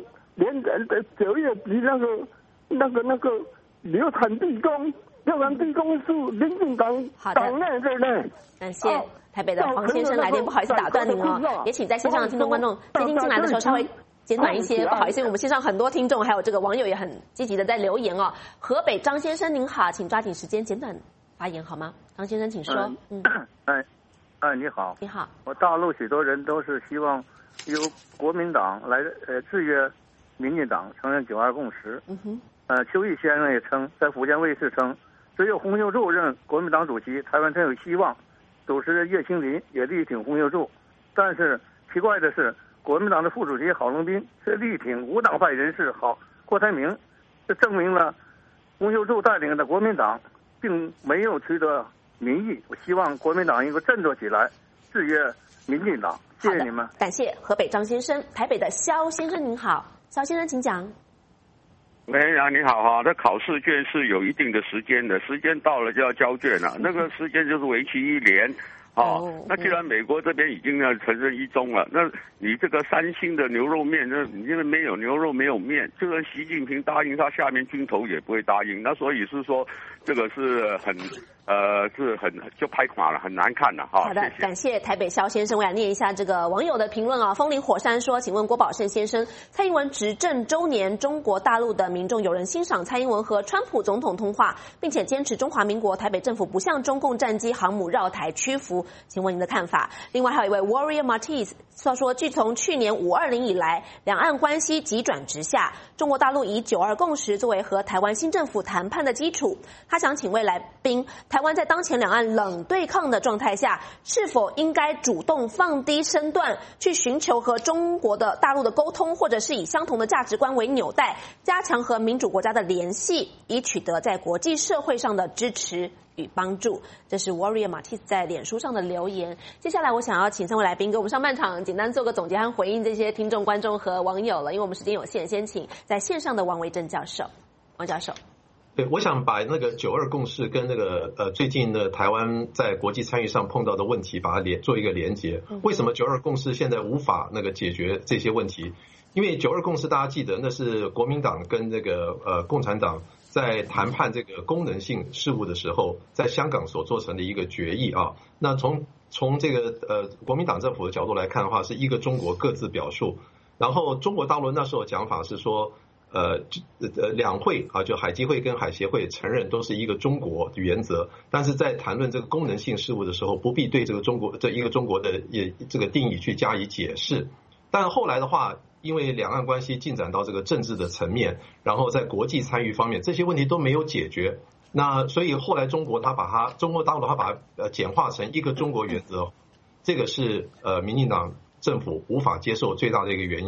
I: 9月底那个流产地宫是民进党党内的呢。
A: 感谢。台北的黄先生来电，不好意思打断您哦，也请在线上的听众观众接听进来的时候稍微简短一些，不好意思，因为我们线上很多听众还有这个网友也很积极的在留言哦。河北张先生您好，请抓紧时间简短发言好吗？张先生请说。
J: 你好。
A: 你好。
J: 我大陆许多人都是希望由国民党来制约民进党，承认9·2共识。邱毅先生也称，在福建卫视称，只有洪秀柱任国民党主席，台湾才有希望。主持人叶清林也力挺洪秀柱，但是奇怪的是，国民党的副主席郝龙斌却力挺无党派人士郭台铭，这证明了洪秀柱带领的国民党并没有取得民意。我希望国民党应该振作起来，制约民进党。谢谢你们。
A: 感谢河北张先生。台北的肖先生您好，肖先生请讲。
K: 你好哈，这考试卷是有一定的时间的，时间到了就要交卷了，那个时间就是为期1年。那既然美国这边已经承认1中了，那你这个3星的牛肉面，那因为没有牛肉没有面，就算习近平答应，他下面军头也不会答应。那所以是说，这个是很就拍垮了，很难看了哈。
A: 好的，感谢台北肖先生。我来念一下这个网友的评论啊。风林火山说，请问郭宝胜先生，蔡英文执政周年，中国大陆的民众有人欣赏蔡英文和川普总统通话，并且坚持中华民国台北政府不向中共战机航母绕台屈服，请问您的看法？另外还有一位 Warrior Martis 说，据从去年520以来，两岸关系急转直下，中国大陆以9·2共识作为和台湾新政府谈判的基础。他想请问来宾，台湾在当前两岸冷对抗的状态下，是否应该主动放低身段，去寻求和中国的大陆的沟通，或者是以相同的价值观为纽带，加强和民主国家的联系，以取得在国际社会上的支持与帮助？这是 Warrior Martis 在脸书上的留言。接下来我想要请3位来宾给我们上半场简单做个总结和回应这些听众、观众和网友了，因为我们时间有限，先请在线上的王维正教授。王教授。
D: 对，我想把那个9·2共识跟那个最近的台湾在国际参与上碰到的问题，把它做一个连结。为什么9·2共识现在无法那个解决这些问题？因为9·2共识大家记得，那是国民党跟那个共产党在谈判这个功能性事务的时候，在香港所做成的一个决议啊。那从这个国民党政府的角度来看的话，是一个中国各自表述。然后中国大陆那时候讲法是说，两会啊，就海基会跟海协会承认都是一个中国的原则，但是在谈论这个功能性事务的时候，不必对这个中国这一个中国的这个定义去加以解释。但后来的话，因为两岸关系进展到这个政治的层面，然后在国际参与方面，这些问题都没有解决。那所以后来中国大陆它把简化成一个中国原则，这个是民进党政府无法接受最大的一个原因。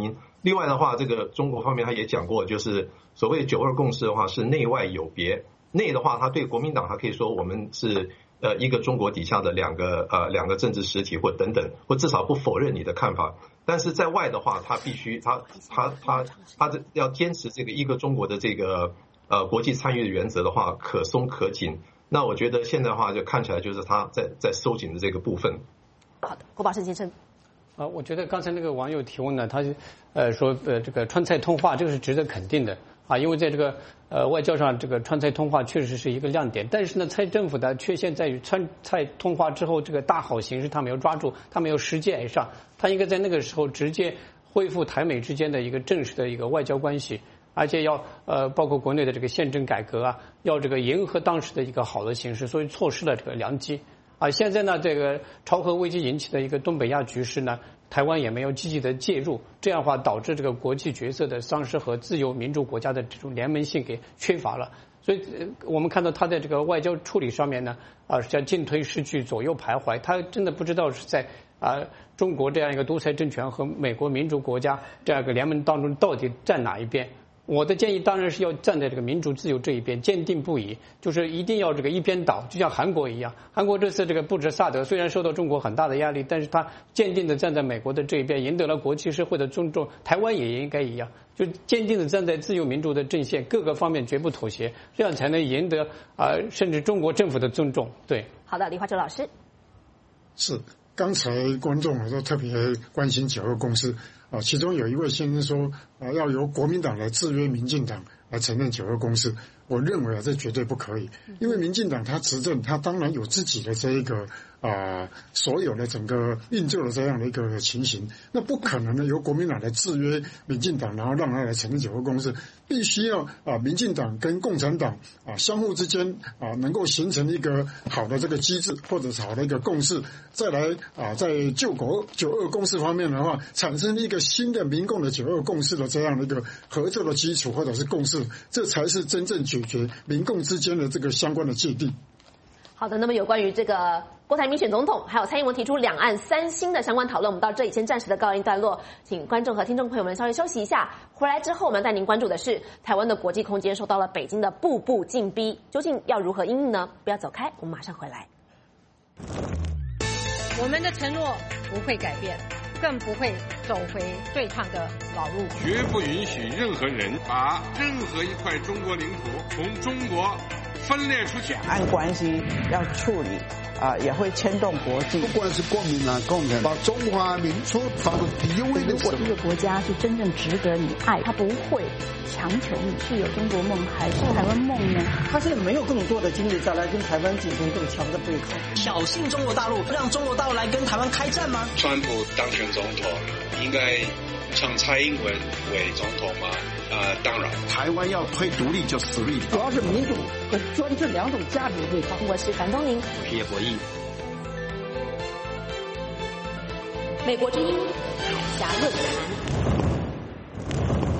D: 另外的话，这个中国方面他也讲过，就是所谓9·2共识的话是内外有别。内的话，他对国民党，他可以说我们是一个中国底下的两个政治实体或等等，或至少不否认你的看法。但是在外的话，他必须他要坚持这个一个中国的这个国际参与的原则的话，可松可紧。那我觉得现在的话就看起来就是他在收紧的这个部分。
A: 好的，郭宝胜先生。
E: 我觉得刚才那个网友提问呢，他说这个川菜通话这个是值得肯定的啊，因为在这个外交上，这个川菜通话确实是一个亮点。但是呢，蔡政府的缺陷在于川菜通话之后，这个大好形势他没有抓住，他没有实际而上，他应该在那个时候直接恢复台美之间的一个正式的一个外交关系，而且要包括国内的这个宪政改革啊，要这个迎合当时的一个好的形势，所以错失了这个良机。现在呢，这个朝核危机引起的一个东北亚局势呢，台湾也没有积极的介入，这样的话导致这个国际角色的丧失和自由民主国家的这种联盟性给缺乏了。所以我们看到他在这个外交处理上面呢，像进退失据、左右徘徊，他真的不知道是在中国这样一个独裁政权和美国民主国家这样一个联盟当中到底站哪一边。我的建议当然是要站在这个民主自由这一边，坚定不移，就是一定要这个一边倒，就像韩国一样。韩国这次这个布什萨德虽然受到中国很大的压力，但是他坚定的站在美国的这一边，赢得了国际社会的尊重。台湾也应该一样，就坚定的站在自由民主的阵线，各个方面绝不妥协，这样才能赢得甚至中国政府的尊重。对，
A: 好的，李华洲老师。
C: 是，刚才观众都特别关心9·2共识。其中有一位先生说，要由国民党来制约民进党来承认9·2共识。我认为这绝对不可以，因为民进党他执政，他当然有自己的这一个所有的整个运作的这样的一个情形，那不可能的由国民党来制约民进党，然后让他来承认9·2共识。必须要民进党跟共产党相互之间能够形成一个好的这个机制，或者是好的一个共识，再来在救国9·2共识方面的话，产生一个新的民共的9·2共识的这样的一个合作的基础或者是共识，这才是真正解决民共之间的这个相关的界定。
A: 好的，那么有关于这个郭台铭选总统，还有蔡英文提出两岸3星的相关讨论，我们到这里先暂时的告一段落，请观众和听众朋友们稍微休息一下。回来之后，我们带您关注的是台湾的国际空间受到了北京的步步进逼，究竟要如何因应呢？不要走开，我们马上回来。
L: 我们的承诺不会改变，更不会走回对抗的老路，
M: 绝不允许任何人把任何一块中国领土从中国分裂出去。
N: 两岸关系要处理也会牵动国际。
O: 不管是国民党、共产党，把中华民族放到第一位的时候。
P: 如果一个国家是真正值得你爱，他不会强求你是有中国梦还是台湾梦呢？
Q: 他现在没有更多的精力再来跟台湾进行更强的对抗，
R: 挑衅中国大陆，让中国大陆来跟台湾开战吗？
S: 川普当选总统，应该让蔡英文为总统吗？当然，
O: 台湾要推独立就实力，
Q: 主要是民主和专制两种价值对抗。
A: 我是樊东宁，
B: 我是叶博弈。
A: 美国之音海峡论坛，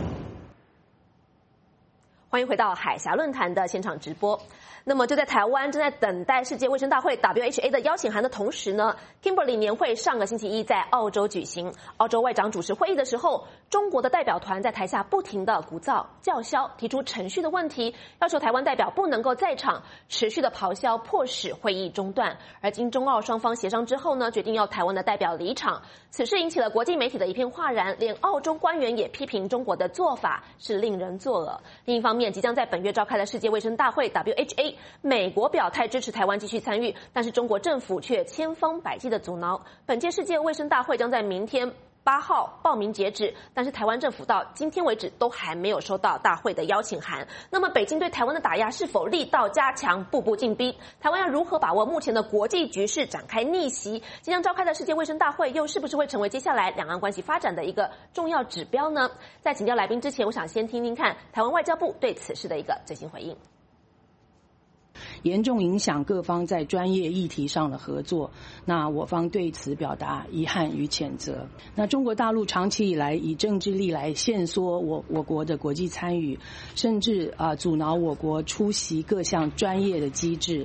A: 欢迎回到海峡论坛的现场直播。那么就在台湾正在等待世界卫生大会 WHA 的邀请函的同时呢 ，Kimberley 年会上个星期一在澳洲举行。澳洲外长主持会议的时候，中国的代表团在台下不停的鼓噪叫嚣，提出程序的问题，要求台湾代表不能够在场，持续的咆哮，迫使会议中断。而经中澳双方协商之后呢，决定要台湾的代表离场。此事引起了国际媒体的一片哗然，连澳洲官员也批评中国的做法是令人作呕。另一方面，即将在本月召开的世界卫生大会 WHA，美国表态支持台湾继续参与，但是中国政府却千方百计的阻挠。本届世界卫生大会将在明天8号报名截止，但是台湾政府到今天为止都还没有收到大会的邀请函。那么北京对台湾的打压是否力道加强，步步进逼？台湾要如何把握目前的国际局势，展开逆袭？即将召开的世界卫生大会又是不是会成为接下来两岸关系发展的一个重要指标呢？在请教来宾之前，我想先听听看台湾外交部对此事的一个最新回应。
T: 严重影响各方在专业议题上的合作，那我方对此表达遗憾与谴责。那中国大陆长期以来以政治力来限缩我国的国际参与，甚至阻挠我国出席各项专业的机制。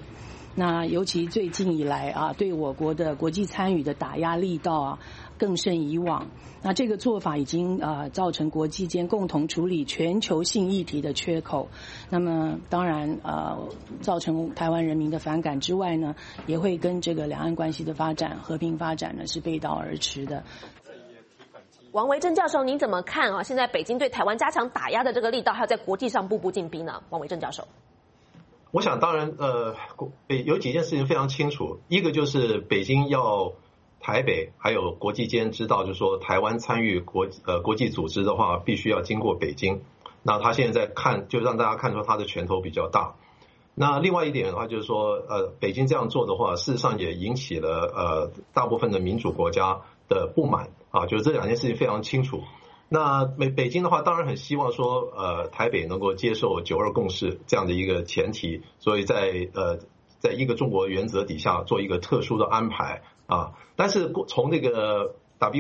T: 那尤其最近以来啊，对我国的国际参与的打压力道啊更胜以往。那这个做法已经造成国际间共同处理全球性议题的缺口。那么当然造成台湾人民的反感之外呢，也会跟这个两岸关系的发展、和平发展呢是背道而驰的。
A: 王维正教授，您怎么看啊？现在北京对台湾加强打压的这个力道，还有在国际上步步进逼呢？王维正教授，
D: 我想当然有几件事情非常清楚，一个就是北京要台北还有国际间知道，就是说台湾参与国际组织的话，必须要经过北京。那他现在在看，就让大家看出他的拳头比较大。那另外一点的话，就是说北京这样做的话，事实上也引起了大部分的民主国家的不满啊，就是这两件事情非常清楚。那北京的话，当然很希望说台北能够接受9·2共识这样的一个前提，所以在一个中国原则底下做一个特殊的安排啊。但是从那个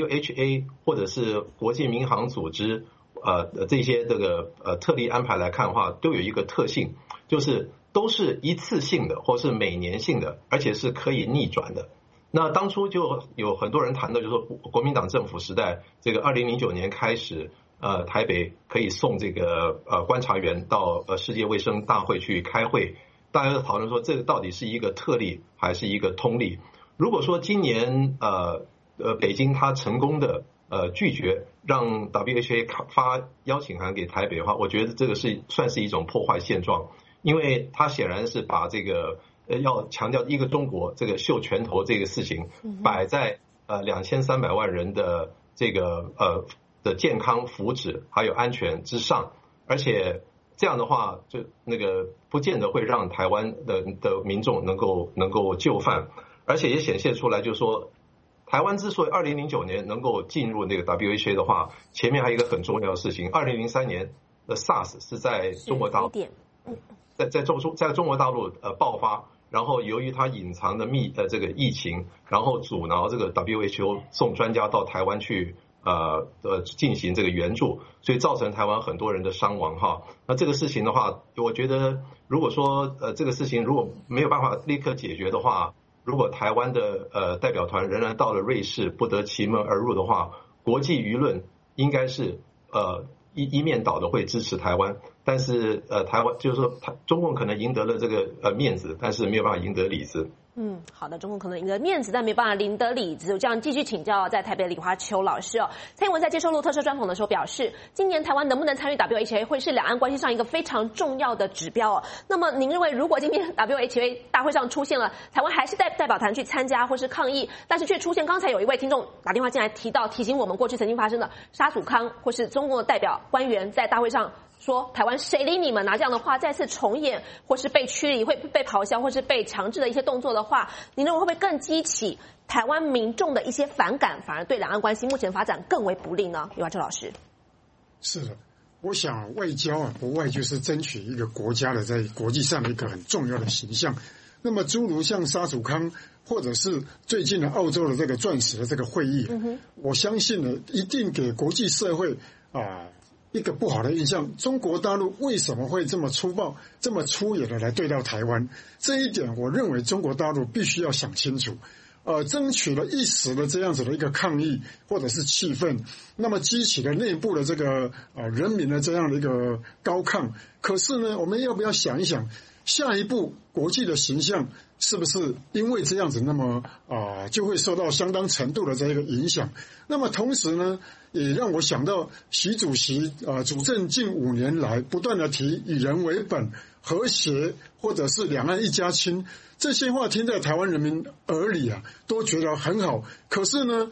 D: WHA 或者是国际民航组织这些这个特例安排来看的话，都有一个特性，就是都是一次性的或是每年性的，而且是可以逆转的。那当初就有很多人谈的，就是说国民党政府时代，这个2009年开始，台北可以送这个观察员到世界卫生大会去开会，大家都讨论说这个到底是一个特例还是一个通例。如果说今年北京他成功的拒绝让 WHA 发邀请函给台北的话，我觉得这个算是一种破坏现状，因为他显然是把这个要强调一个中国这个秀拳头这个事情摆在2300万人的这个的健康福祉还有安全之上，而且这样的话就那个不见得会让台湾的民众能够就范，而且也显现出来，就是说台湾之所以2009年能够进入那个 WHA 的话，前面还有一个很重要的事情，2003年的 SARS 是在中国大陆在中国大陆爆发，然后由于它隐藏的这个疫情，然后阻挠这个 WHO 送专家到台湾去进行这个援助，所以造成台湾很多人的伤亡哈。那这个事情的话，我觉得如果说这个事情如果没有办法立刻解决的话，如果台湾的代表团仍然到了瑞士不得其门而入的话，国际舆论应该是一面倒的会支持台湾，但是台湾就是说中共可能赢得了这个面子，但是没有办法赢得里子。
A: 好的，中共可能赢得面子，但没办法赢得里子。我这样继续请教在台北的李华秋老师哦。蔡英文在接受路特赦专访的时候表示，今年台湾能不能参与 WHA 会是两岸关系上一个非常重要的指标哦。那么您认为，如果今天 WHA 大会上出现了台湾还是代表团去参加或是抗议，但是却出现刚才有一位听众打电话进来提醒我们过去曾经发生的沙祖康或是中共的代表官员在大会上说台湾谁理你们啊这样的话再次重演，或是被驱离、会被咆哮，或是被强制的一些动作的话，您认为会不会更激起台湾民众的一些反感，反而对两岸关系目前发展更为不利呢？李华秋老师，
C: 是的，我想外交不外就是争取一个国家的在国际上的一个很重要的形象。那么诸如像沙祖康，或者是最近的澳洲的这个钻石的这个会议，我相信呢，一定给国际社会一个不好的印象，中国大陆为什么会这么粗暴、这么粗野的来对待台湾？这一点，我认为中国大陆必须要想清楚。争取了一时的这样子的一个抗议或者是气氛，那么激起了内部的这个人民的这样的一个高亢。可是呢，我们要不要想一想，下一步国际的形象是不是因为这样子，那么就会受到相当程度的这个影响？那么同时呢，也让我想到习主席主政近5年来不断的提以人为本、和谐或者是两岸一家亲，这些话听在台湾人民耳里都觉得很好。可是呢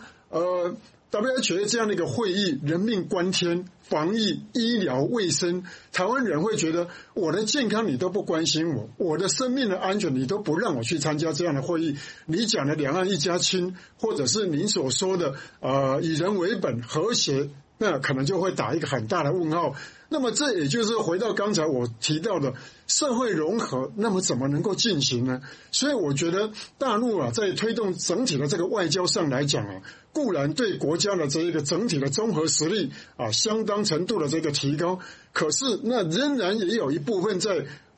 C: WHO 这样的一个会议，人命关天，防疫、医疗、卫生，台湾人会觉得我的健康你都不关心我，我的生命的安全你都不让我去参加这样的会议。你讲的两岸一家亲，或者是您所说的以人为本、和谐，那可能就会打一个很大的问号。那么这也就是回到刚才我提到的社会融合，那么怎么能够进行呢？所以我觉得大陆在推动整体的这个外交上来讲固然对国家的这一个整体的综合实力相当程度的这个提高，可是那仍然也有一部分在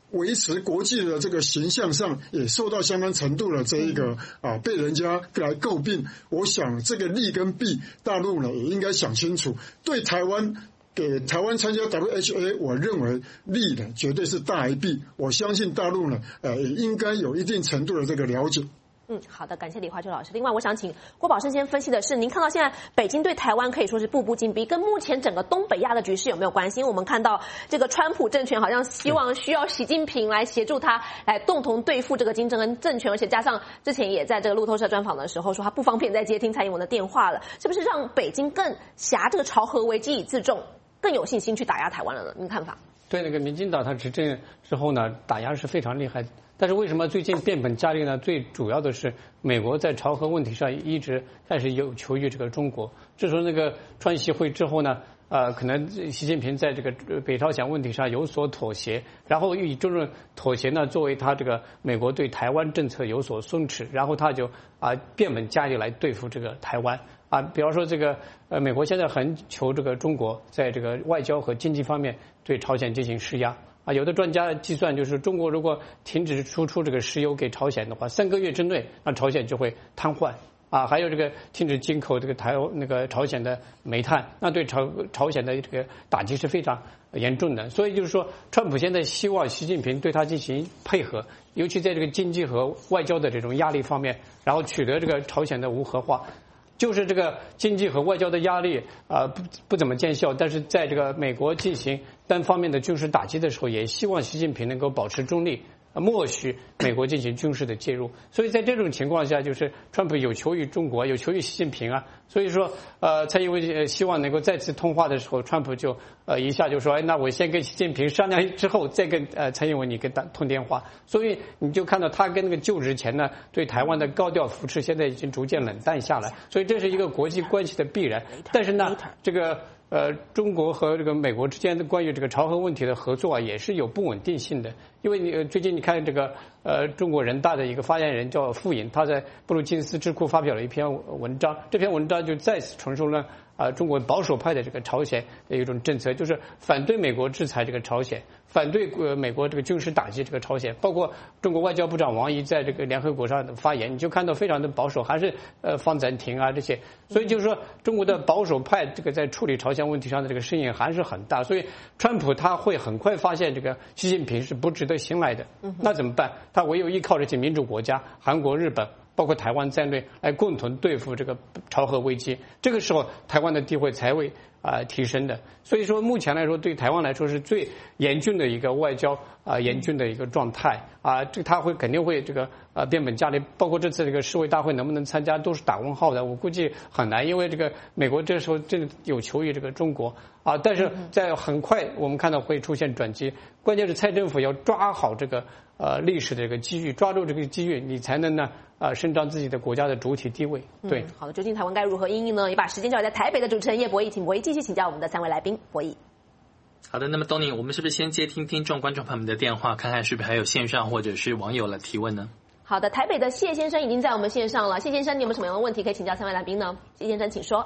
C: 维持国际的这个形象上也受到相当程度的这一个被人家来诟病。我想这个利跟弊，大陆呢也应该想清楚。对台湾，给台湾参加 WHA， 我认为利呢绝对是大于弊。我相信大陆呢也应该有一定程度的这个了解。
A: 好的，感谢李华秋老师。另外，我想请郭宝胜先分析的是，您看到现在北京对台湾可以说是步步紧逼，跟目前整个东北亚的局势有没有关系？我们看到这个川普政权好像需要习近平来协助他来共同对付这个金正恩政权，而且加上之前也在这个路透社专访的时候说他不方便再接听蔡英文的电话了，是不是让北京更挟这个朝核危机以自重，更有信心去打压台湾了呢？您看法？
E: 对，那个民进党他执政之后呢，打压是非常厉害的。但是为什么最近变本加厉呢？最主要的是美国在朝核问题上一直开始有求于这个中国。自从那个川习会之后呢，可能习近平在这个北朝鲜问题上有所妥协，然后以这种妥协呢作为他这个美国对台湾政策有所松弛，然后他就变本加厉来对付这个台湾。比方说这个美国现在很求这个中国在这个外交和经济方面对朝鲜进行施压。有的专家计算，就是中国如果停止输出这个石油给朝鲜的话，3个月之内，那朝鲜就会瘫痪。还有这个停止进口这个朝鲜的煤炭，那对朝鲜的这个打击是非常严重的。所以就是说，川普现在希望习近平对他进行配合，尤其在这个经济和外交的这种压力方面，然后取得这个朝鲜的无核化。就是这个经济和外交的压力不怎么见效，但是在这个美国进行单方面的军事打击的时候，也希望习近平能够保持中立，默许美国进行军事的介入。所以在这种情况下，就是川普有求于中国，有求于习近平所以说蔡英文希望能够再次通话的时候，川普就一下就说，那我先跟习近平商量之后再跟蔡英文你跟他通电话。所以你就看到他跟那个就职前呢对台湾的高调扶持现在已经逐渐冷淡下来，所以这是一个国际关系的必然。但是呢这个中国和这个美国之间的关于这个朝核问题的合作也是有不稳定性的。因为最近你看这个中国人大的一个发言人叫傅颖，他在布鲁金斯智库发表了一篇文章，这篇文章就再次重申了中国保守派的这个朝鲜的一种政策，就是反对美国制裁这个朝鲜，反对美国这个军事打击这个朝鲜。包括中国外交部长王毅在这个联合国上的发言，你就看到非常的保守，还是放暂停这些。所以就是说中国的保守派这个在处理朝鲜问题上的这个声音还是很大。所以川普他会很快发现这个习近平是不值得信赖的，那怎么办？他唯有依靠这些民主国家，韩国、日本包括台湾在内来共同对付这个朝核危机，这个时候台湾的地位才会提升的。所以说目前来说对台湾来说是最严峻的一个外交严峻的一个状态这他肯定会这个变本加厉，包括这次这个世卫大会能不能参加都是打问号的，我估计很难，因为这个美国这时候真的有求于这个中国但是在很快我们看到会出现转机，关键是蔡政府要抓好这个历史的这个机遇，抓住这个机遇，你才能呢伸张自己的国家的主体地位。对，
A: 好的，究竟台湾该如何因应呢？也把时间交在台北的主持人叶博弈，请博弈继续请教我们的3位来宾。博弈，
B: 好的，那么东宁，我们是不是先接听听众观众朋友们的电话，看看是不是还有线上或者是网友来提问呢？
A: 好的，台北的谢先生已经在我们线上了。谢先生，你有没有什么样的问题可以请教3位来宾呢？谢先生，请说。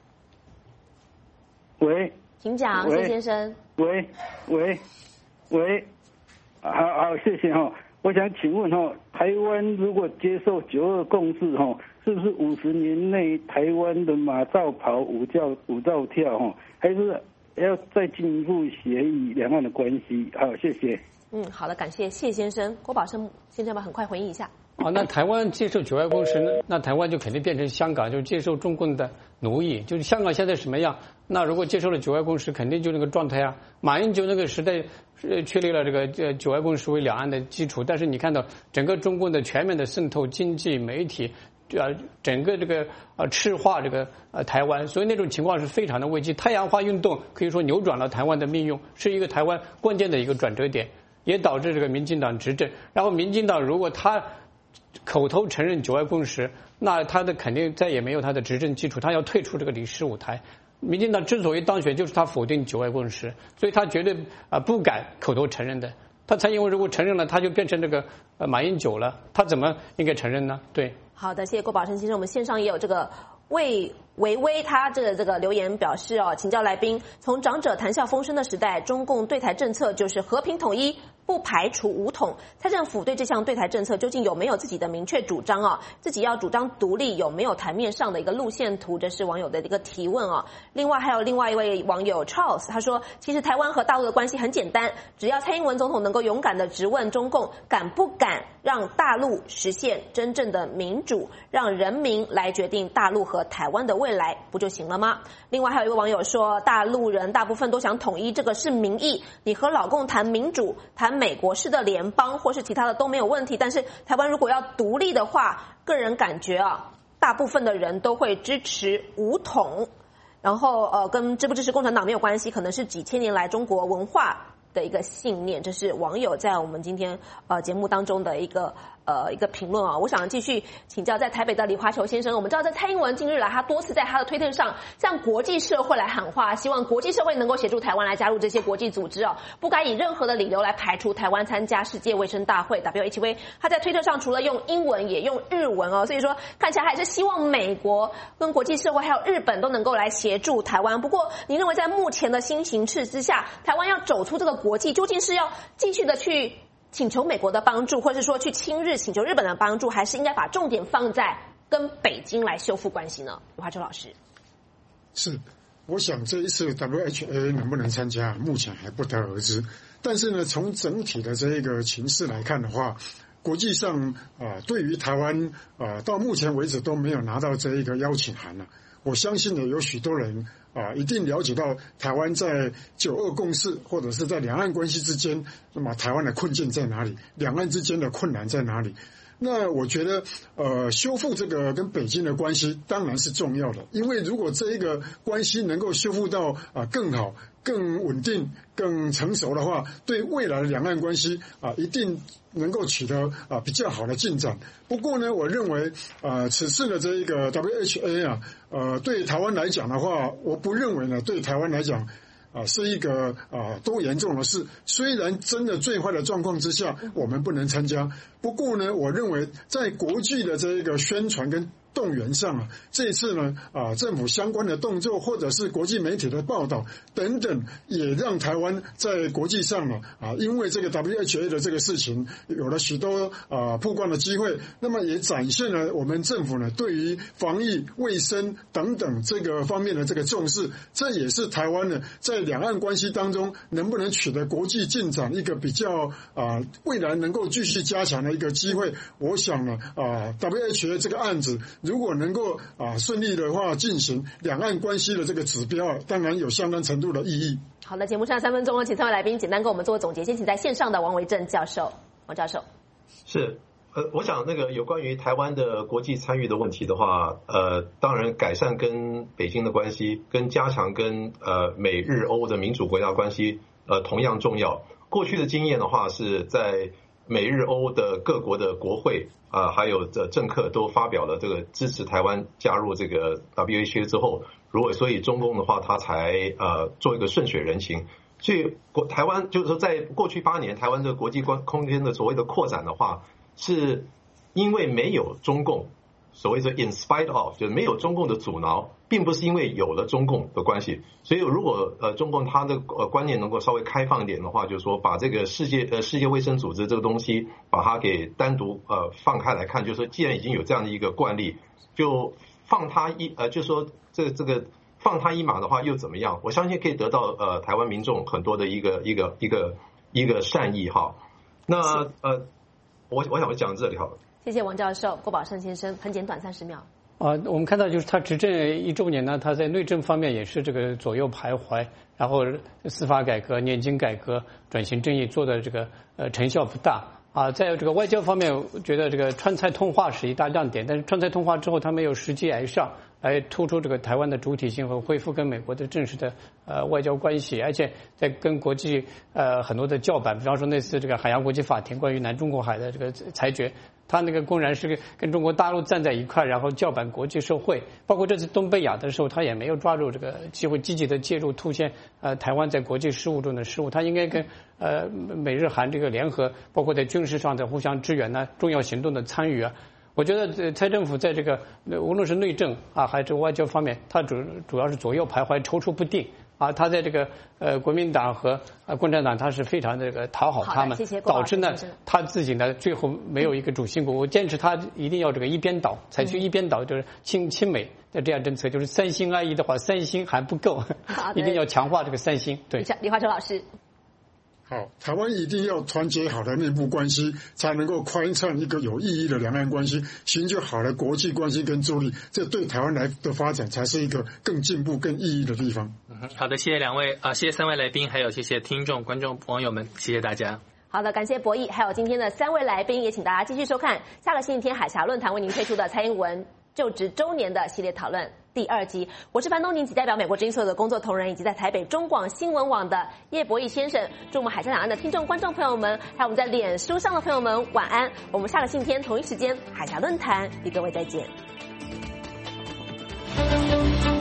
U: 喂，
A: 请讲，谢先生。
U: 喂，好，谢谢我想请问台湾如果接受9·2共识是不是50年内台湾的马照跑，舞照跳还是要再进一步协议两岸的关系？好，谢谢。
A: 好的，感谢谢先生。郭宝胜先生很快回应一下。
E: 那台湾接受9·2共识呢？那台湾就肯定变成香港，就接受中共的奴役。就是香港现在什么样？那如果接受了9·2共识，肯定就那个状态马英九那个时代确立了这个9·2共识为两岸的基础，但是你看到整个中共的全面的渗透，经济、媒体，整个这个赤化这个台湾，所以那种情况是非常的危机。太阳花运动可以说扭转了台湾的命运，是一个台湾关键的一个转折点，也导致这个民进党执政。然后民进党如果他口头承认9·2共识，那他的肯定再也没有他的执政基础，他要退出这个理事舞台。民进党之所以当选，就是他否定9·2共识，所以他绝对不敢口头承认的。他蔡英文如果承认了，他就变成这个马英九了，他怎么应该承认呢？对。
A: 好的，谢谢郭宝胜先生。我们线上也有这个魏维威他这个留言表示请教来宾，从长者谈笑风生的时代，中共对台政策就是和平统一，不排除武统。蔡政府对这项对台政策究竟有没有自己的明确主张自己要主张独立，有没有台面上的一个路线图？这是网友的一个提问另外还有另外一位网友 Charles， 他说，其实台湾和大陆的关系很简单，只要蔡英文总统能够勇敢的质问中共，敢不敢让大陆实现真正的民主，让人民来决定大陆和台湾的未来，不就行了吗？另外还有一位网友说，大陆人大部分都想统一，这个是民意，你和老共谈民主，谈美国式的联邦或是其他的都没有问题，但是台湾如果要独立的话，个人感觉大部分的人都会支持武统，然后跟支不支持共产党没有关系，可能是几千年来中国文化的一个信念。这是网友在我们今天节目当中的一个评论我想继续请教在台北的李华球先生。我们知道在蔡英文近日来，他多次在他的推特上向国际社会来喊话，希望国际社会能够协助台湾来加入这些国际组织不该以任何的理由来排除台湾参加世界卫生大会 WHO。 他在推特上除了用英文也用日文所以说看起来还是希望美国跟国际社会还有日本都能够来协助台湾。不过您认为在目前的新形势之下，台湾要走出这个国际，究竟是要继续的去请求美国的帮助，或是说去亲日请求日本的帮助，还是应该把重点放在跟北京来修复关系呢？李华球老师。
C: 是，我想这一次 WHA 能不能参加，目前还不得而知。但是呢，从整体的这一个情势来看的话，国际上对于台湾到目前为止都没有拿到这一个邀请函我相信呢，有许多人一定了解到台湾在9·2共识或者是在两岸关系之间，那么台湾的困境在哪里，两岸之间的困难在哪里。那我觉得修复这个跟北京的关系当然是重要的，因为如果这一个关系能够修复到更好、更稳定、更成熟的话，对未来的两岸关系一定能够取得比较好的进展。不过呢，我认为此次的这一个 WHA 对台湾来讲的话，我不认为呢对台湾来讲是一个多严重的事。虽然真的最坏的状况之下我们不能参加，不过呢，我认为在国际的这一个宣传跟动员上这一次呢政府相关的动作或者是国际媒体的报道等等，也让台湾在国际上因为这个 WHA 的这个事情有了许多曝光的机会，那么也展现了我们政府呢对于防疫卫生等等这个方面的这个重视，这也是台湾呢在两岸关系当中能不能取得国际进展一个比较未来能够继续加强的一个机会。我想呢WHA 这个案子如果能够顺利的话进行，两岸关系的这个指标当然有相当程度的意义。
A: 好的，节目上3分钟请3位来宾简单跟我们做个总结。先请在线上的王维正教授。王教授。
D: 是我想那个有关于台湾的国际参与的问题的话，当然改善跟北京的关系，跟加强跟美日欧的民主国家关系同样重要。过去的经验的话，是在美日欧的各国的国会还有政客都发表了这个支持台湾加入这个 WHA 之后，所以中共的话他才做一个顺水人情。所以台湾就是说在过去8年台湾这个国际空间的所谓的扩展的话，是因为没有中共，所谓的 in spite of 就是没有中共的阻挠，并不是因为有了中共的关系。所以如果中共它的观念能够稍微开放一点的话，就是说把这个世界卫生组织这个东西把它给单独放开来看，就是说既然已经有这样的一个惯例，就放它就是说这个放它一马的话又怎么样？我相信可以得到台湾民众很多的一个善意哈。那我想讲这里好了。
A: 谢谢王教授。郭宝胜先生，很简短30秒。
E: 我们看到就是他执政1周年呢，他在内政方面也是这个左右徘徊，然后司法改革、年金改革、转型正义做的这个成效不大在这个外交方面，我觉得这个川菜通话是一大亮点，但是川菜通话之后他没有实际而上来突出这个台湾的主体性和恢复跟美国的正式的外交关系，而且在跟国际很多的叫板，比方说那次这个海洋国际法庭关于南中国海的这个裁决，他那个公然是跟中国大陆站在一块，然后叫板国际社会。包括这次东北亚的时候，他也没有抓住这个机会积极的介入，凸显台湾在国际事务中的失误。他应该跟美日韩这个联合，包括在军事上的互相支援重要行动的参与我觉得蔡政府在这个无论是内政啊还是外交方面，他主要是左右徘徊、踌躇不定啊。他在这个国民党和共产党，他是非常这个讨好他们，导致呢他自己呢最后没有一个主心骨。我坚持他一定要这个一边倒，采取一边倒，就是亲美的这样政策，就是三心二意的话，三心还不够，一定要强化这个三心。对，
A: 李华洲老师。
C: 好，台湾一定要团结好的内部关系，才能够宽畅一个有意义的两岸关系，寻求好的国际关系跟助力，这对台湾来的发展才是一个更进步、更意义的地方。
B: 好的，谢谢两位谢谢3位来宾，还有谢谢听众、观众、网友们，谢谢大家。
A: 好的，感谢博弈，还有今天的3位来宾，也请大家继续收看下个星期天海峡论坛为您推出的蔡英文就职周年的系列讨论第2集。我是樊东宁，仅代表美国之音所有的工作同仁，以及在台北中广新闻网的叶博弈先生，祝我们海峡两岸的听众、观众朋友们，还有我们在脸书上的朋友们晚安。我们下个星期天同一时间海峡论坛与各位再见。